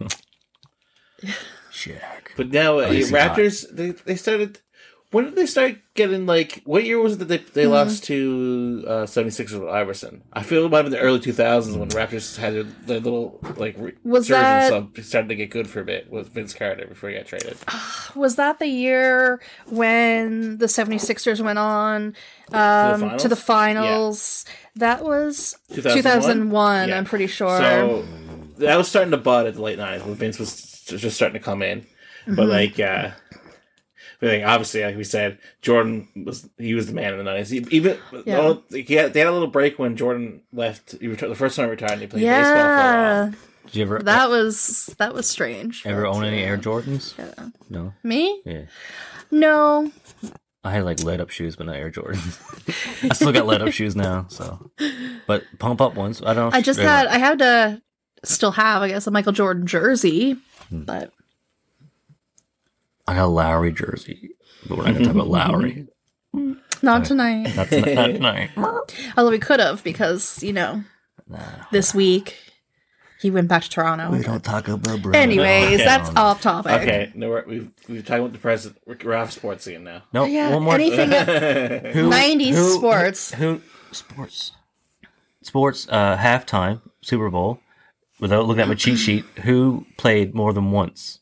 Shaq. but now uh, Oh, he's Raptors they they started. When did they start getting like? What year was it that they they Mm-hmm. lost to uh, seventy-sixers with Iverson? I feel it might have been the early two thousands when Raptors had their, their little like re- Was resurgence that- of started to get good for a bit with Vince Carter before he got traded. was that the year when the seventy-sixers went on um, finals? to the finals? That was two thousand one? two thousand one, Yeah. I'm pretty sure. So that was starting to bud at the late nineties when Vince was just starting to come in, but Mm-hmm. like. uh But like, obviously, like we said, Jordan was he was the man in the nineties. He, even Yeah. oh, he had, they had a little break when Jordan left. He retired, the first time he retired, and he played baseball for a yeah, while. Did you ever that was that was strange. ever but, own any uh, Air Jordans? yeah. No. Me? Yeah. No. I had like lead up shoes, but not Air Jordans. I still got lead up shoes now, so. But pump up ones. I don't know. I if just they had were- I had to still have, I guess, a Michael Jordan jersey, Hmm. but I got a Lowry jersey, but we're not gonna talk about Lowry. Not tonight. Not tonight. Not tonight. Although we could have, because, you know, Nah. this week he went back to Toronto. We don't talk about Bruno. Anyways, Okay. that's off topic. Okay, no, we're, we've we've talked about the present. We're, we're off sports again now. No, Yeah, one more. anything Who- nineties who- sports. Who, sports? Sports. Uh, halftime Super Bowl. Without looking at my cheat sheet, who played more than once?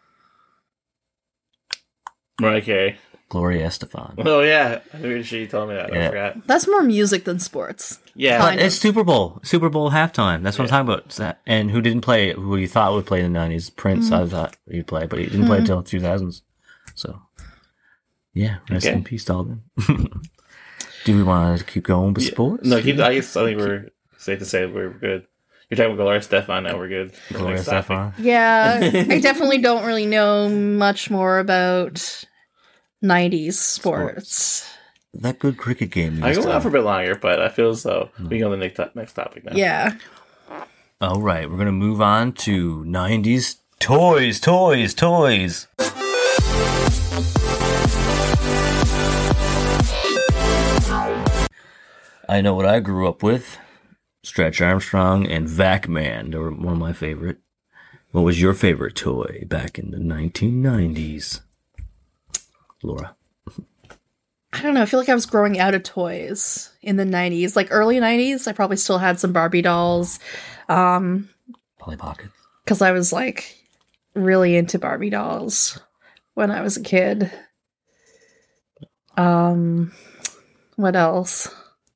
Mariah Carey. Gloria Estefan. Oh yeah, I'm pretty sure you told me that. Yeah. I forgot. That's more music than sports. Yeah, Fine. It's Super Bowl. Super Bowl halftime. That's what Yeah. I'm talking about. So- And who didn't play? Who you thought would play in the nineties? Prince. I thought he'd play, but he didn't play until two thousands. So, yeah. Rest Okay. in peace, to all of them. Do we want to keep going with Yeah. sports? No, keep. I guess I think we're safe to say we're good. You're talking about Gloria Stefan now. We're good. Gloria Next topic. Estefan. Yeah, I definitely don't really know much more about nineties sports. That good cricket game. I used go to- on for a bit longer, but I feel as though we can go to the next, to- next topic now. Yeah. All right, we're gonna move on to nineties toys, toys, toys. I know what I grew up with: Stretch Armstrong and Vac-Man. They were one of my favorite. What was your favorite toy back in the nineteen nineties, Laura? I don't know. I feel like I was growing out of toys in the nineties. Like early nineties, I probably still had some Barbie dolls. Um, Polly Pockets. because I was like really into Barbie dolls when I was a kid. Um, what else?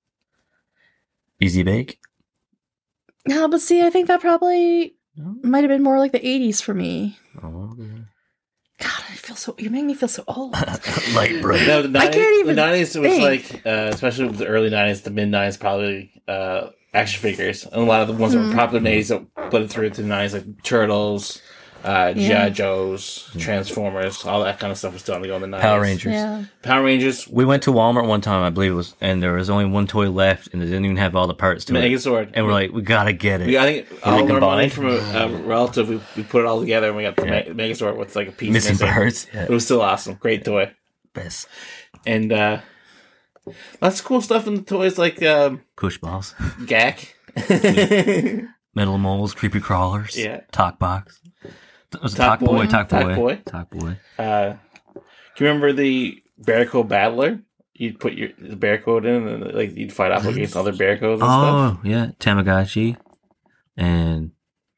Easy Bake. No, but see, I think that probably No? might have been more like the eighties for me. Oh, okay. God, I feel so. You make me feel so old. Light bright. No, the I nineties, can't even the nineties was think. like, uh, especially with the early nineties, the mid nineties, probably uh, action figures, and a lot of the ones that Mm-hmm. were popular in the eighties that blended through to the nineties, like Turtles, uh, G I. Yeah. Joes, Transformers, all that kind of stuff was still on the go in the nineties. Power Rangers. Yeah. Power Rangers, We went to Walmart one time, I believe it was, and there was only one toy left, and they didn't even have all the parts to it. Megazord, And we're like, we gotta get it. We, I think all we our money combined? from a, a relative, we, we put it all together and we got the Yeah. Me- Megazord with like a piece Missing missing. parts. Yeah. It was still awesome. Great toy. Best. And uh, lots of cool stuff in the toys like um, Push balls. G A C. Metal moles, creepy crawlers. Yeah. Talk box. Was it Talk Talk Boy? Boy? Talk Talk Boy. Boy? Talk Boy. uh, can you remember the Barcode Battler? You'd put your the barcode in and then, like you'd fight off against other barcodes and stuff. Oh, yeah. Tamagotchi. And.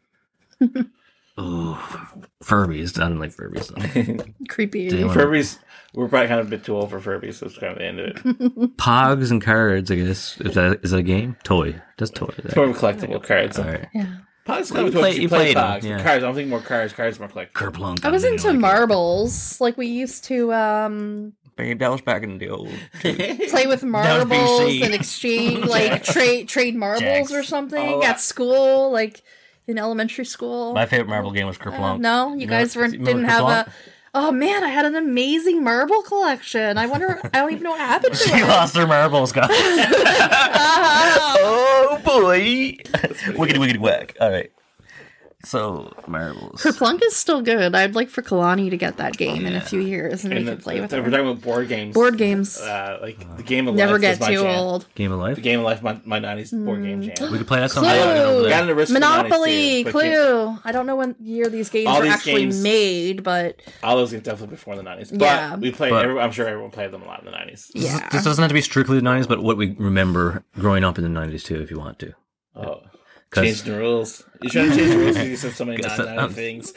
Ooh. Furbies. I don't like Furbies, though. Creepy. Damn. Furbies, we're probably kind of a bit too old for Furbies, so it's kind of the end of it. Pogs and cards, I guess. Is that, is that a game? Toy. Just toy. It's more of a collectible cards. All right. Yeah. Pogs Well, kind you of play- play, you you play played 'em, Pogs. yeah. Cards, I'm thinking more cards. Cards more collectible. Kerplunk. I was didn't into like it. marbles. Like we used to um Babe, that was back in the old. play with That was B marbles C. and exchange like trade trade marbles Jacks. or something Oh, at school, like in elementary school. My favorite marble game was Uh, Kerplunk. no, you No, guys weren't remember didn't have Kerplunk? a. Oh man, I had an amazing marble collection. I wonder. I don't even know what happened to She it. lost her marbles, guys. Uh-huh. Oh boy! Wiggity wiggity whack. All right. So marbles. Kerplunk is still good. I'd like for Kalani to get that game in a Yeah. few years and, And we the, could play with we're her. talking about board games. Board games Uh, like the game of never life get was my too jam. old. Game of The life. game of life, my, my nineties board game jam. We could play that Clue, sometime. over Got there. into Risk Monopoly, of the nineties too, but Clue. I don't know when year these games All were these actually games- made, but All those games definitely before the nineties. But Yeah. we played. But- every, I'm sure everyone played them a lot in the nineties. This, yeah. this doesn't have to be strictly the nineties, but what we remember growing up in the nineties too, if you want to. Oh, 'Cause- change the rules. You're trying to change the rules because you said so many Guess non that- ninety things.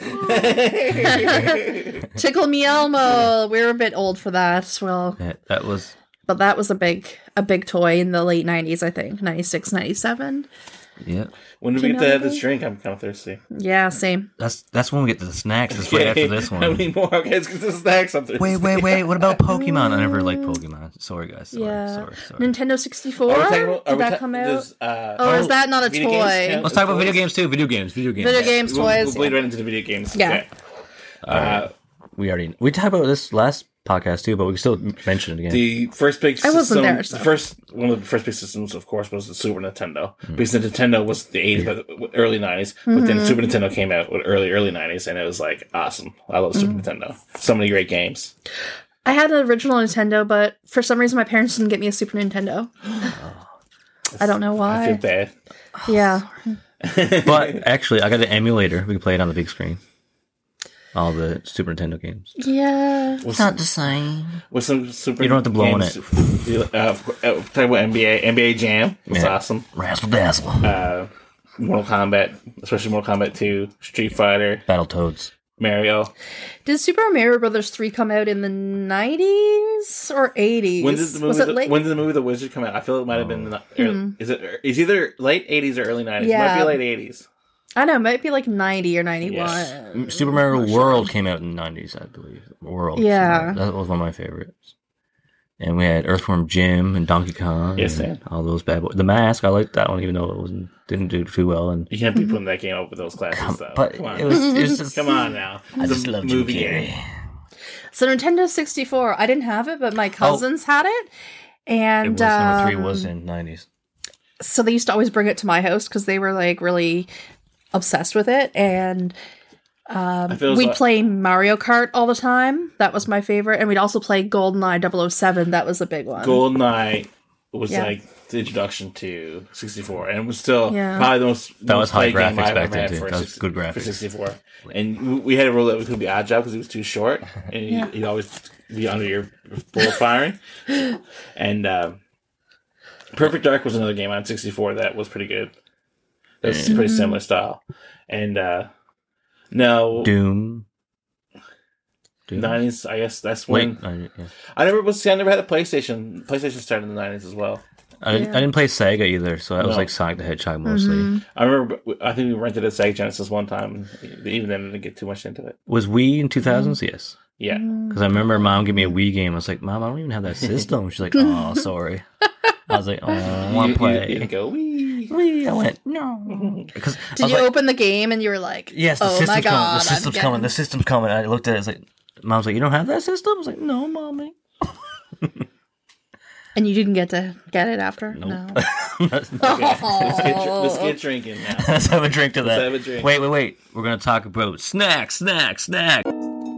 Tickle Me Elmo. We're a bit old for that. Well, Yeah, that was. but that was a big a big toy in the late nineties, I think. ninety-six, ninety-seven. Yeah, When do Do we you get to know have this anything? drink? I'm kind of thirsty. Yeah, same. that's that's when we get to the snacks. It's right after this How one. many more? Okay, let's get to the snacks. I'm thirsty. Wait, wait, wait. What about Pokemon? I never liked Pokemon. Sorry, guys. Sorry, Yeah. sorry, sorry. Nintendo sixty-four? Are we talking about, are Did we that ta- come out? does, uh, Oh, is that not a video games toy? count Let's as talk about video toys? games too. Video games. Video games. Video games, We'll, toys. we'll bleed right into the video games. Yeah. Okay. Uh, We already we talked about this last podcast too, but we can still mention it again. The first big I system, wasn't there, so. the first one of the first big systems, of course, was the Super Nintendo. Hmm. Because the Nintendo was the eighties, but early nineties. But Mm-hmm. then Super Nintendo came out with early, early nineties, and it was like awesome. I love Super Mm-hmm. Nintendo. So many great games. I had an original Nintendo, but for some reason my parents didn't get me a Super Nintendo. I don't know why. I feel bad. Yeah. But actually, I got an emulator. We can play it on the big screen. All the Super Nintendo games. Yeah. What's, Not the same. with some super You don't have to blow on games, it. Uh, uh, talking about N B A, N B A Jam. It's Yeah. awesome. Razzle Dazzle. Uh, Mortal Kombat, especially Mortal Kombat two, Street Fighter, Battletoads. Mario. Did Super Mario Brothers three come out in the nineties or eighties? When did the movie? Was it the, late? when did the movie The Wizard come out? I feel it might have been. The, early, Is it? It's either late eighties or early nineties. It might Yeah. be late eighties. I know, it might be like ninety or ninety-one. Yes. Super Mario World came out in the nineties, I believe. World. Yeah. That was one of my favorites. And we had Earthworm Jim and Donkey Kong. Yes, and man. all those bad boys. The Mask, I liked that one, even though it wasn't didn't do too well. And You can't be putting that game up with those classes, though. but Come on, it was, it was just come on now. I It's a just love Jim movie Carrey. game. So Nintendo sixty-four, I didn't have it, but my cousins had it. It And was number three um, was in nineties. so they used to always bring it to my house because they were like really obsessed with it. And I feel we'd like, play Mario Kart all the time. That was my favorite. And we'd also play GoldenEye double oh seven. That was a big one. GoldenEye was Yeah. like the introduction to sixty-four, and it was still Yeah. probably the most That was most high played game graphics I've back ever then, had too. for That was six- good for graphics. sixty-four. And we had a rule that we couldn't be odd job because he was too short, and he- Yeah. he'd always be under your bullet firing. And um, Perfect Dark was another game on sixty-four that was pretty good. That was pretty similar style. And uh, no, Doom. Doom. nineties. I guess that's when Wait, I, yeah. I never was. See, I never had a PlayStation. PlayStation started in the nineties as well. I, didn't, Yeah. I didn't play Sega either, so that was No. like Sonic the Hedgehog mostly. I remember. I think we rented a Sega Genesis one time. Even then, I didn't get too much into it. Was Wii in two thousands? Yes. Yeah, Because I remember mom gave me a Wii game. I was like, Mom, I don't even have that system. She's like, oh, sorry. I was like, oh, I want you, to play. You, you didn't go. Wee. Wii. I went, no. Because Did you open the game and you were like, yes, the oh system's my god, coming. The I'm system's getting- coming. The system's coming. I looked at it. I was like, Mom's like, you don't have that system? I was like, no, Mommy. And you didn't get to get it after? Nope. No. Okay, let's, get, let's get drinking now. Let's have a drink to that. have a drink. Wait, wait, wait. We're going to talk about snack, snack, snack.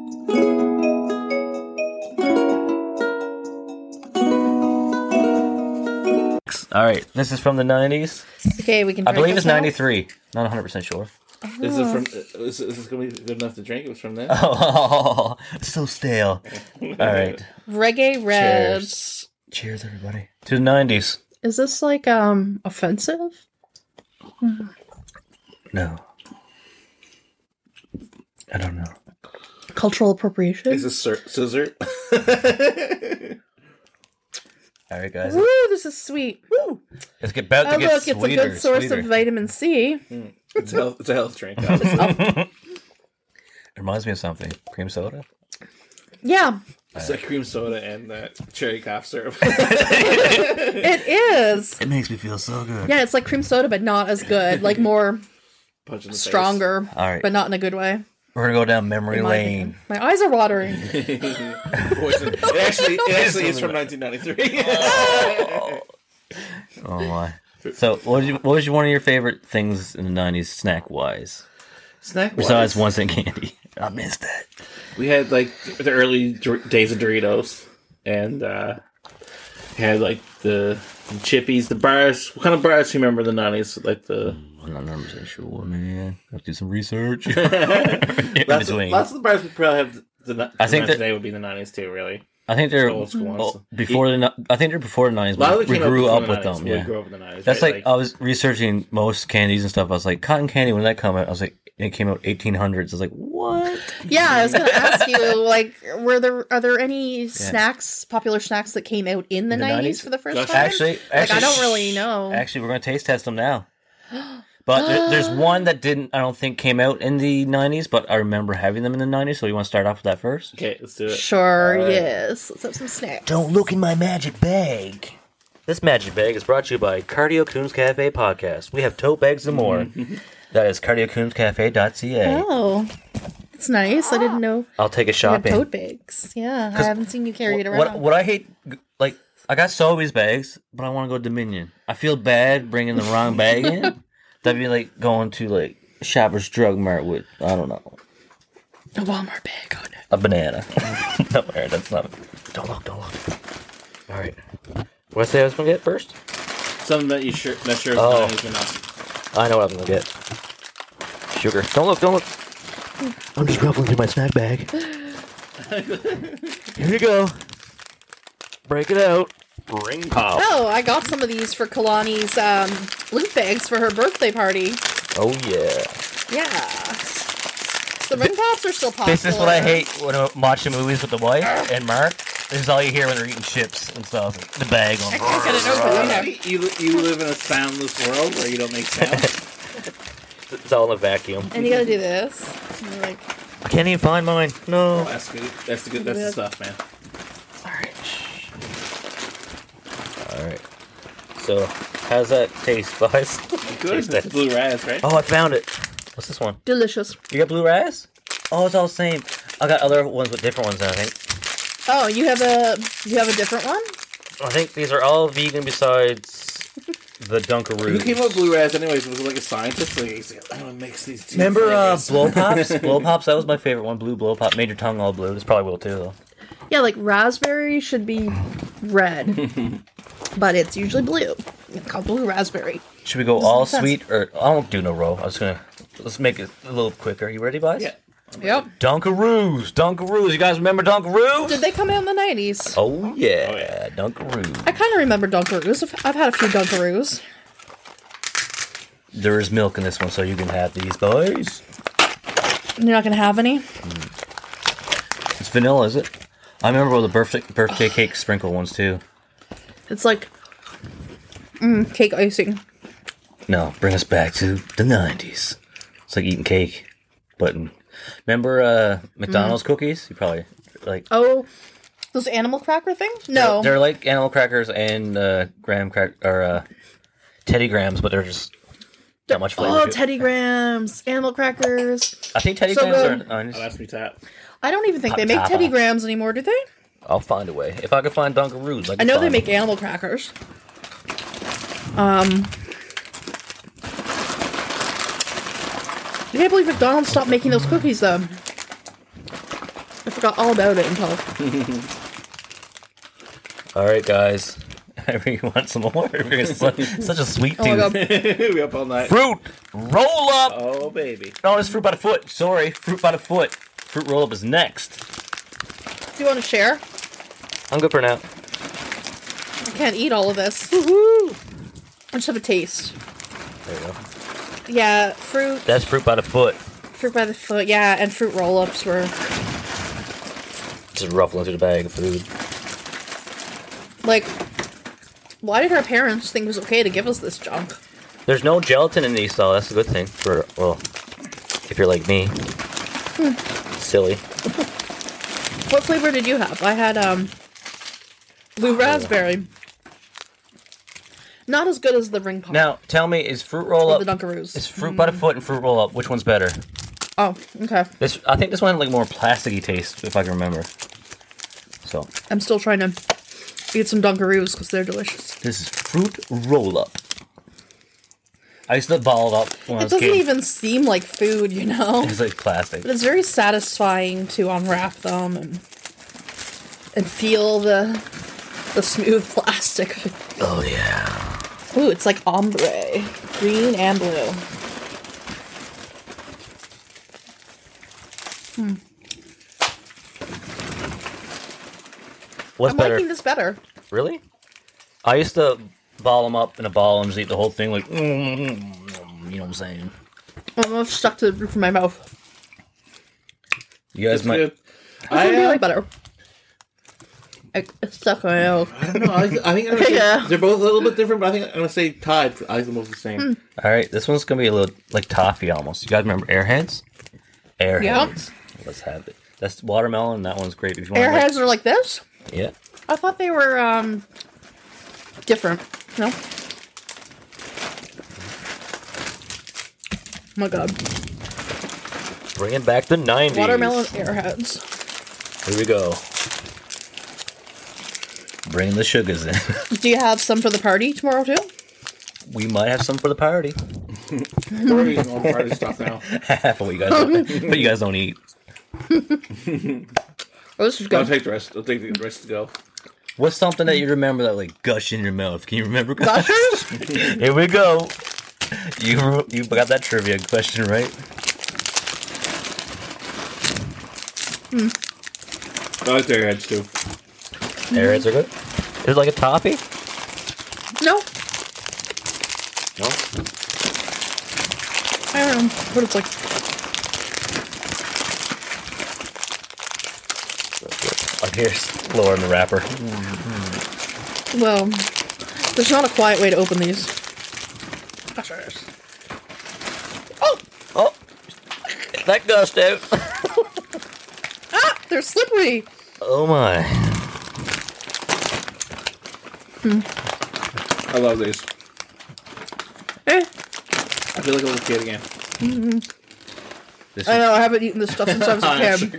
All right, this is from the nineties. Okay, we can I drink believe this it's now? ninety-three. Not one hundred percent sure. Is it from? Is, is this going to be good enough to drink? It was from there. Oh, it's so stale. All right. Reggae Red. Cheers. Cheers, everybody. To the nineties. Is this like um offensive? No. I don't know. Cultural appropriation? Is this sir- scissor? All right, guys. Woo, this is sweet. Woo. It's about to Oh, get look, sweeter. it's a good source sweeter. of vitamin C. It's a health, it's a health drink. obviously. It reminds me of something. Cream soda? Yeah, It's like cream soda and uh, cherry cough syrup. it is. It makes me feel so good. Yeah, it's like cream soda, but not as good. Like more Punch in the face. stronger, All right. but not in a good way. We're going to go down memory in my lane. opinion. My eyes are watering. Poison. It actually, it actually is from nineteen ninety-three. Oh, my. So, what, did you, what was your, one of your favorite things in the nineties snack wise? Snack. Besides one cent candy. I missed that. We had like the early Dor- days of Doritos, and uh, had like the chippies, the bars. What kind of bars do you remember in the nineties? Like the I'm not one hundred percent sure, man. Have to do some research. In lots of, between. lots of the bars we probably have. The, the I think that- today would be the nineties too. Really, I think they're old school ones. oh, before the. ni- I think they're before the nineties. a lot of But it we came out grew before up the with nineties. them. We Yeah, grew up with the nineties. that's right? like, I was researching most candies and stuff. I was like, cotton candy. When did that come out? I was like, it came out eighteen hundreds. I was like, what? Yeah, I was going to ask you, like, were there are there any snacks, popular snacks that came out in the In the nineties nineties? for the first Josh, time? Actually, like, actually, I don't really know. Actually, we're gonna taste test them now. But there, there's one that didn't. I don't think came out in the nineties, but I remember having them in the nineties. So you want to start off with that first? Okay, let's do it. Sure, Alright. yes. Let's have some snacks. Don't look in my magic bag. This magic bag is brought to you by Cardio Coons Cafe Podcast. We have tote bags and more. That is cardio coons cafe dot c a. Oh, it's nice. I didn't know I'll take a you had shopping. tote bags. Yeah, I haven't seen you carry it around. What, what I hate, like, I got Sobeys bags, but I want to go Dominion. I feel bad bringing the wrong bag in. That'd be like going to, like, Shoppers Drug Mart with, I don't know. A Walmart bag on it. A banana. No, Aaron, that's not. Don't look, don't look. All right. What did I say I was going to get first? Something that you sure not sure if Oh. nineties or not. I know what I'm going to get. Sugar. Don't look, don't look. I'm just ruffling through my snack bag. Here you go. Break it out. Ring pop. Oh, I got some of these for Kalani's um, loot bags for her birthday party. Oh, yeah. Yeah. So the ring pops are still popular. This is what I hate when I'm watching movies with the wife and Mark. This is all you hear when they're eating chips and stuff. The bag on. I can't get it open either. You, you live in a soundless world where you don't make sound. It's all in a vacuum. And you gotta do this. And you're like, I can't even find mine. No. Oh, that's good. That's the good. That's the stuff, man. Alright. So, how's that taste, guys? Good. Taste It's that. blue raz, right? Oh, I found it. What's this one? delicious. You got blue raz? Oh, it's all the same. I got other ones with different ones, I think. Oh, you have a you have a different one? I think these are all vegan besides the Dunkaroos. Who came up with blue raz anyways? Was it like a scientist? Like, he's like, I'm gonna mix these two Remember uh, flavors. Blow Pops? Blow Pops, that was my favorite one. Blue Blow Pop. Made your tongue all blue. This probably will too, though. Yeah, like raspberry should be red. But it's usually blue. It's called blue raspberry. Should we go Doesn't all make sense. sweet or I won't do no row. I was gonna let's make it a little quicker. You ready, guys? Yeah. Yep. Dunkaroos, Dunkaroos. You guys remember Dunkaroos? Did they come out in the nineties? Oh yeah, Oh, yeah. Dunkaroos. I kind of remember Dunkaroos. I've, I've had a few Dunkaroos. There is milk in this one, so you can have these, boys. You're not gonna have any? It's vanilla, is it? I remember the birthday birthday cake sprinkle ones too. It's like mm, cake icing. No, bring us back to the nineties. It's like eating cake, but remember uh, McDonald's cookies? You probably like. Oh, those animal cracker things? No. They're like animal crackers and uh, graham crack or uh, Teddy Grahams, but they're just not much flavor. Oh, to it. Teddy Grahams, animal crackers. I think Teddy So Grahams good. are. Uh, Oh, that's me tap. I don't even think Pop they make Papa. Teddy Grahams anymore, do they? I'll find a way. If I could find Dunkaroos, I, I can know they find make them. animal crackers. Um, I can't believe McDonald's stopped making those cookies, though. I forgot all about it until... All right, guys. You want some more? We're such, such a sweet Oh my god. tooth. We up all night. Fruit roll up. Oh baby. No, it's fruit by the foot. Sorry, fruit by the foot. Fruit roll up is next. Do you want to share? I'm good for now. I can't eat all of this. I just have a taste. There you go. Yeah, fruit, That's fruit by the foot. fruit by the foot. Yeah, and fruit roll-ups were... Just ruffling through the bag of food. Like, why did our parents think it was okay to give us this junk? There's no gelatin in these, though. That's a good thing. For well, if you're like me, silly. What flavor did you have? I had, um, blue raspberry. Not as good as the ring pop. Now, tell me, is fruit roll Or up? the Dunkaroos. Is fruit by the foot and fruit roll up? Which one's better? Oh, okay. This, I think this one had like more plasticky taste, if I can remember. So I'm still trying to eat some Dunkaroos because they're delicious. this is fruit roll up. I used to ball it up when I It was a doesn't kid. even seem like food, you know? It's like plastic. But it's very satisfying to unwrap them and and feel the the smooth plastic. Oh yeah. Ooh, it's like ombre. Green and blue. What's I'm better? liking this better. Really? I used to ball them up in a ball and just eat the whole thing, like, mm, you know what I'm saying? I'm stuck to the roof of my mouth. You guys It's might. good. It's I, really uh, better. I, it's stuck in my mouth. I don't know. I, I think I'm gonna say, Yeah. they're both a little bit different, but I think I'm gonna say tied. I think they're both the same. All right, this one's gonna be a little like toffee almost. You guys remember Airheads? Airheads. Let's have it. That's watermelon. That one's great. If you want. Airheads are like this? Yeah. I thought they were um different. No? Oh my god. Bringing back the nineties. Watermelon Airheads. Here we go. Bringing the sugars in. Do you have some for the party tomorrow too? We might have some for the party. We're eating all party stuff now. Half of what you guys don't, but you guys don't eat. Oh, this is I'll good. take the rest. I'll take the rest to go. What's something that you remember that like gush in your mouth? Can you remember? Gushers? Here we go. You you got that trivia question right. I like their heads too. Airheads are good. Is it like a toffee? No, No? I don't know what it's like. Oh, here's Laura in the wrapper. Well, there's not a quiet way to open these. Gushers. Oh, Oh, that gushed out. ah, they're slippery. Oh my. I love these. Eh, I feel like a little kid again. This I is, know, I haven't eaten this stuff since I was a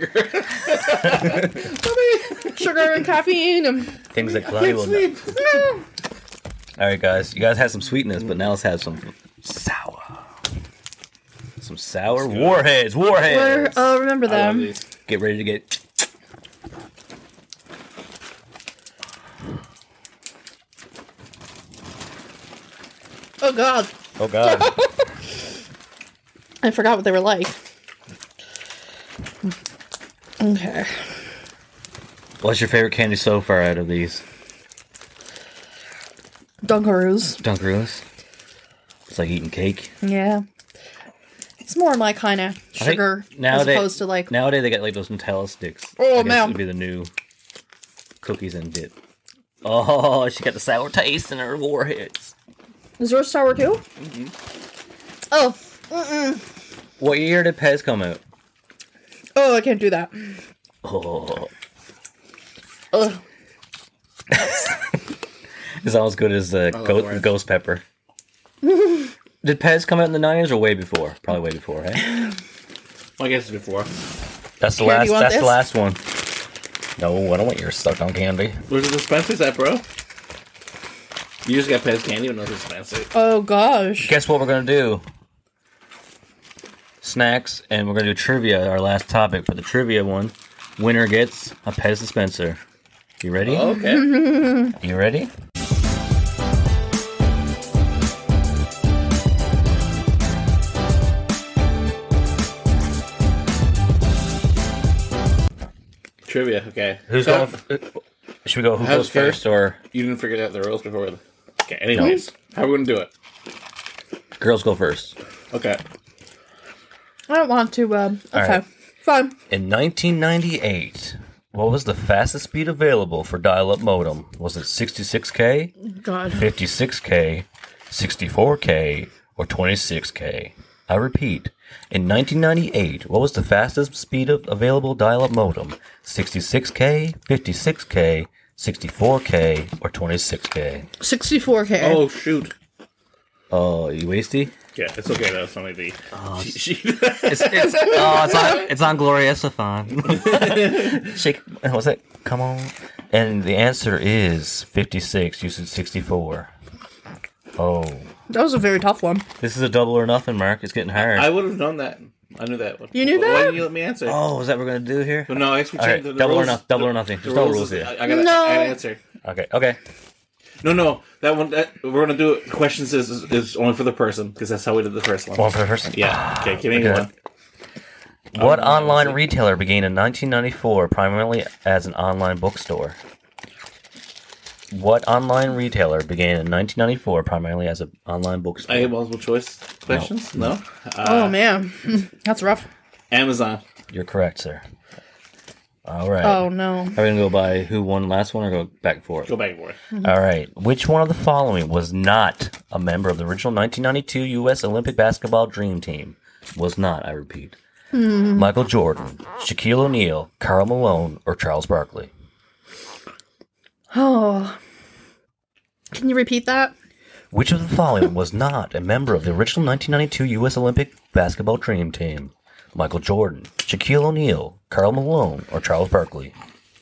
kid. Sugar and caffeine and... things that Claudia will know. Ah. All right, guys. You guys had some sweetness, but now let's have some sour. Some sour warheads. Where, Warheads. uh, remember I love them. these. Get ready to get. Oh, God. Oh God. I forgot what they were like. Okay. What's your favorite candy so far out of these? Dunkaroos. Dunkaroos. It's like eating cake. Yeah. It's more my kind of I think sugar as nowadays- opposed to like... Nowadays they got like those Nutella sticks. Oh, I guess man. Would be the new cookies and dip. Oh, she got the sour taste in her warheads. Is yours sour too? Mm-hmm. Oh. Mm-mm. What year did Pez come out? Oh, I can't do that. Oh, Ugh. it's almost good as the love go- warheads. ghost pepper. Did Pez come out in the nineties or way before? Probably way before, eh? Well, I guess it's before. That's the Here, do last. you want That's the this? last one. No, I don't want yours stuck on candy. Where's the dispensers at, bro? You just got Pez candy with no dispenser. Oh, gosh. Guess what we're gonna do? Snacks, and we're gonna do trivia. Our last topic for the trivia one. Winner gets a Pez dispenser. You ready? Oh, okay. You ready? Trivia, okay. Who's So, going? F- should we go? Who How's goes first, or You didn't figure out the rules before. Okay, anyways. How are we going to do it? girls go first? Okay. I don't want to, um, All okay. right. Fine. In nineteen ninety-eight, what was the fastest speed available for dial-up modem? Was it sixty-six K, God. fifty-six K, sixty-four K, or twenty-six K? I repeat, in nineteen ninety-eight, what was the fastest speed of available dial-up modem? sixty-six K, fifty-six K, sixty-four K, or twenty-six K? sixty-four K. Oh, shoot. Oh, you wasty? Yeah, it's okay. That's only the cheat sheet. It's, it's, oh, it's on, it's on Gloria Estefan. Shake, what's that? Come on. And the answer is fifty-six. You said sixty-four. Oh. That was a very tough one. This is a double or nothing, Mark. It's getting hard. I would have known that. I knew that one. You knew Why that? didn't you let me answer? Oh, is that what we're going to do here? Well, no, I guess we All right, changed the, the double or rules. no- double the- or nothing. the There's no rules is- here. I, I gotta, No. I gotta answer. Okay, okay. No, no, that one. That, we're gonna do it. Questions is, is, is only for the person because that's how we did the first one. One for the person. Yeah. Okay. Give me Okay. one. What Um, online let's see. retailer began in nineteen ninety-four primarily as an online bookstore? What online retailer began in nineteen ninety-four primarily as an online bookstore? I get multiple choice questions. No. Uh, Oh, man. That's rough. Amazon. You're correct, sir. All right. Oh, no. Are we going to go by who won last one or go back and forth? Go back and forth. All right. Which one of the following was not a member of the original nineteen ninety-two U S Olympic basketball dream team? Was not, I repeat. Michael Jordan, Shaquille O'Neal, Karl Malone, or Charles Barkley? Oh. Can you repeat that? Which of the following was not a member of the original nineteen ninety-two U S Olympic basketball dream team? Michael Jordan, Shaquille O'Neal, Karl Malone, or Charles Barkley?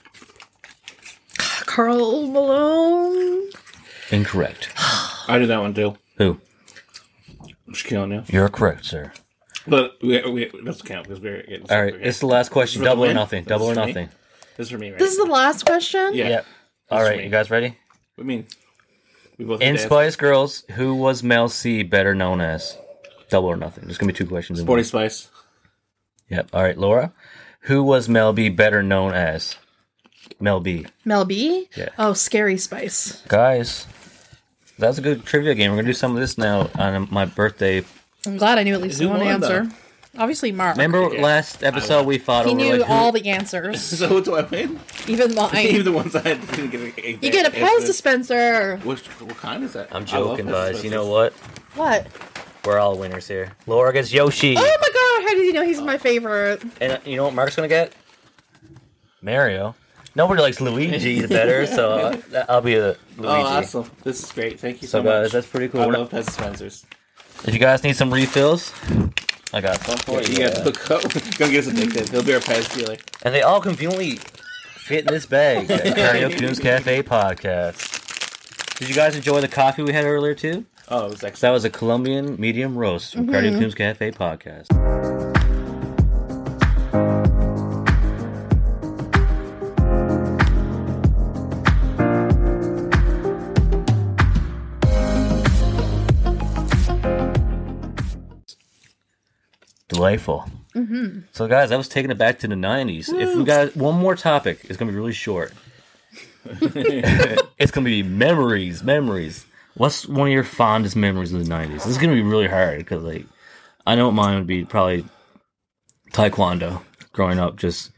Carl Malone? Incorrect. I did that one too. Who? Shaquille O'Neal. You're correct, sir. But we, we let's count because we're getting. All right, okay. this is the last question. This is for Double the or win? nothing. This Double or is for me? nothing. This is for me, right? This is the last question? Yeah. Yep. All This is right, me. you guys ready? I mean, we both In dance. Spice Girls, who was Mel C better known as? Double or nothing. There's gonna be two questions. in Sporty one. Spice. Yep. All right, Laura. Who was Mel B better known as? Mel B. Mel B? Yeah. Oh, Scary Spice. Guys, that's a good trivia game. We're gonna do some of this now on my birthday. I'm glad I knew at least Who one won, answer. though? Obviously, Mark. Remember Okay. last episode we fought He over knew like who- all the answers, So what do I win? even Even mine. the ones I didn't get. A, a, You get a Pez dispenser. Which, what kind is that? I'm I love joking, Pez guys. You dispensers. know what? What? We're all winners here. Laura gets Yoshi. Oh my god, how did you know he's my favorite? And uh, you know what Mark's gonna get? Mario. Nobody likes Luigi better, so uh, I'll be a Luigi. Oh, awesome! This is great. Thank you so, So guys, much. that's pretty cool. I We're love Pez dispensers. If you guys need some refills, I got some for You you. got to hook up. Gonna get us addicted. He'll be our Pez dealer. And they all conveniently fit in this bag. at Karaoke Tunes Cafe podcast. Did you guys enjoy the coffee we had earlier too? Oh, it was That excellent. was a Colombian medium roast from Karaoke Tunes Cafe podcast. Delightful. Mm-hmm. So, guys, I was taking it back to the nineties. If we got one more topic, it's going to be really short. It's going to be memories, memories. What's one of your fondest memories of the nineties? This is going to be really hard because, like, I know mine would be probably taekwondo. Growing up, just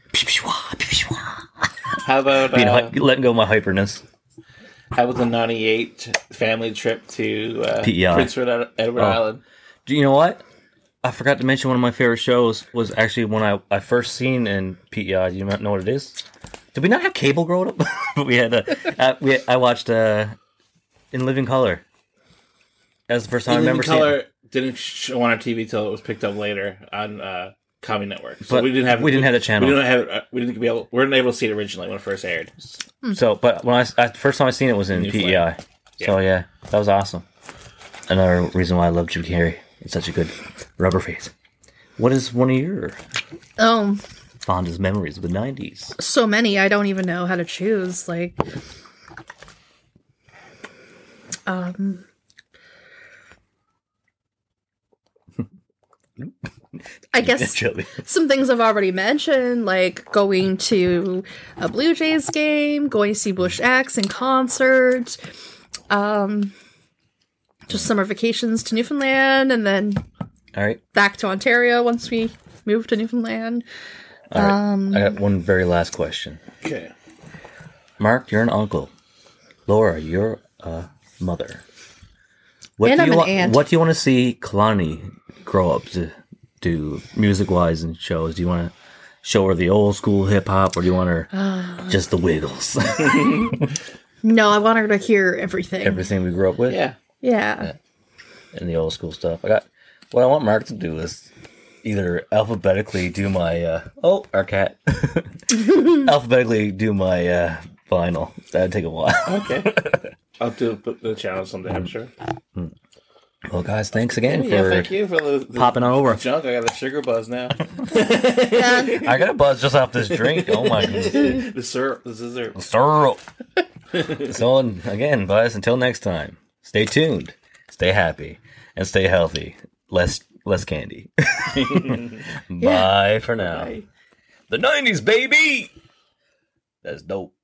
How about being uh, hy- letting go of my hyperness. how about the ninety-eight family trip to uh, P E I. Prince Edward, Edward Oh. Island? Do you know what? I forgot to mention one of my favorite shows was actually when I, I first seen in P E I. Do you know what it is? Did we not have cable growing up? But we had a, uh, we I watched uh, In Living Color. That was the first time I In remember Living seeing Color it. didn't show on our T V till it was picked up later on uh, Comedy Network. So But we didn't have we didn't have the channel. We didn't have uh, we didn't be able we weren't able to see it originally when it first aired. So, but when I, I first time I seen it was in New P E I. So yeah, that was awesome. Another reason why I love Jim Carrey. It's such a good rubber face. What is one of your Oh, fondest memories of the nineties? so many. I don't even know how to choose. Like, um, I guess Chili. some things I've already mentioned, like going to a Blue Jays game, going to see Bush X in concert, um, just summer vacations to Newfoundland, and then All right, back to Ontario once we moved to Newfoundland. all right. Um, I got one very last question. Okay. Mark, you're an uncle. Laura, you're a mother. What And do I'm you an want? aunt. What do you want to see Kalani grow up to do, music wise, in shows? Do you want to show her the old school hip hop, or do you want her just the Wiggles? No, I want her to hear everything. Everything we grew up with, Yeah. Yeah. and the old school stuff. I got. What I want Mark to do is either alphabetically do my uh, oh our cat alphabetically do my uh, vinyl. That'd take a while. Okay. I'll do the, the challenge someday, I'm sure. Well, guys, thanks again Yeah, for thank you for the, the popping on over. junk. I got a sugar buzz now. I got a buzz just off this drink. Oh my goodness. The syrup, the dessert. Syrup. So, again, guys, until next time, stay tuned, stay happy, and stay healthy. Less less candy. Bye for now. Bye. The nineties, baby! That's dope.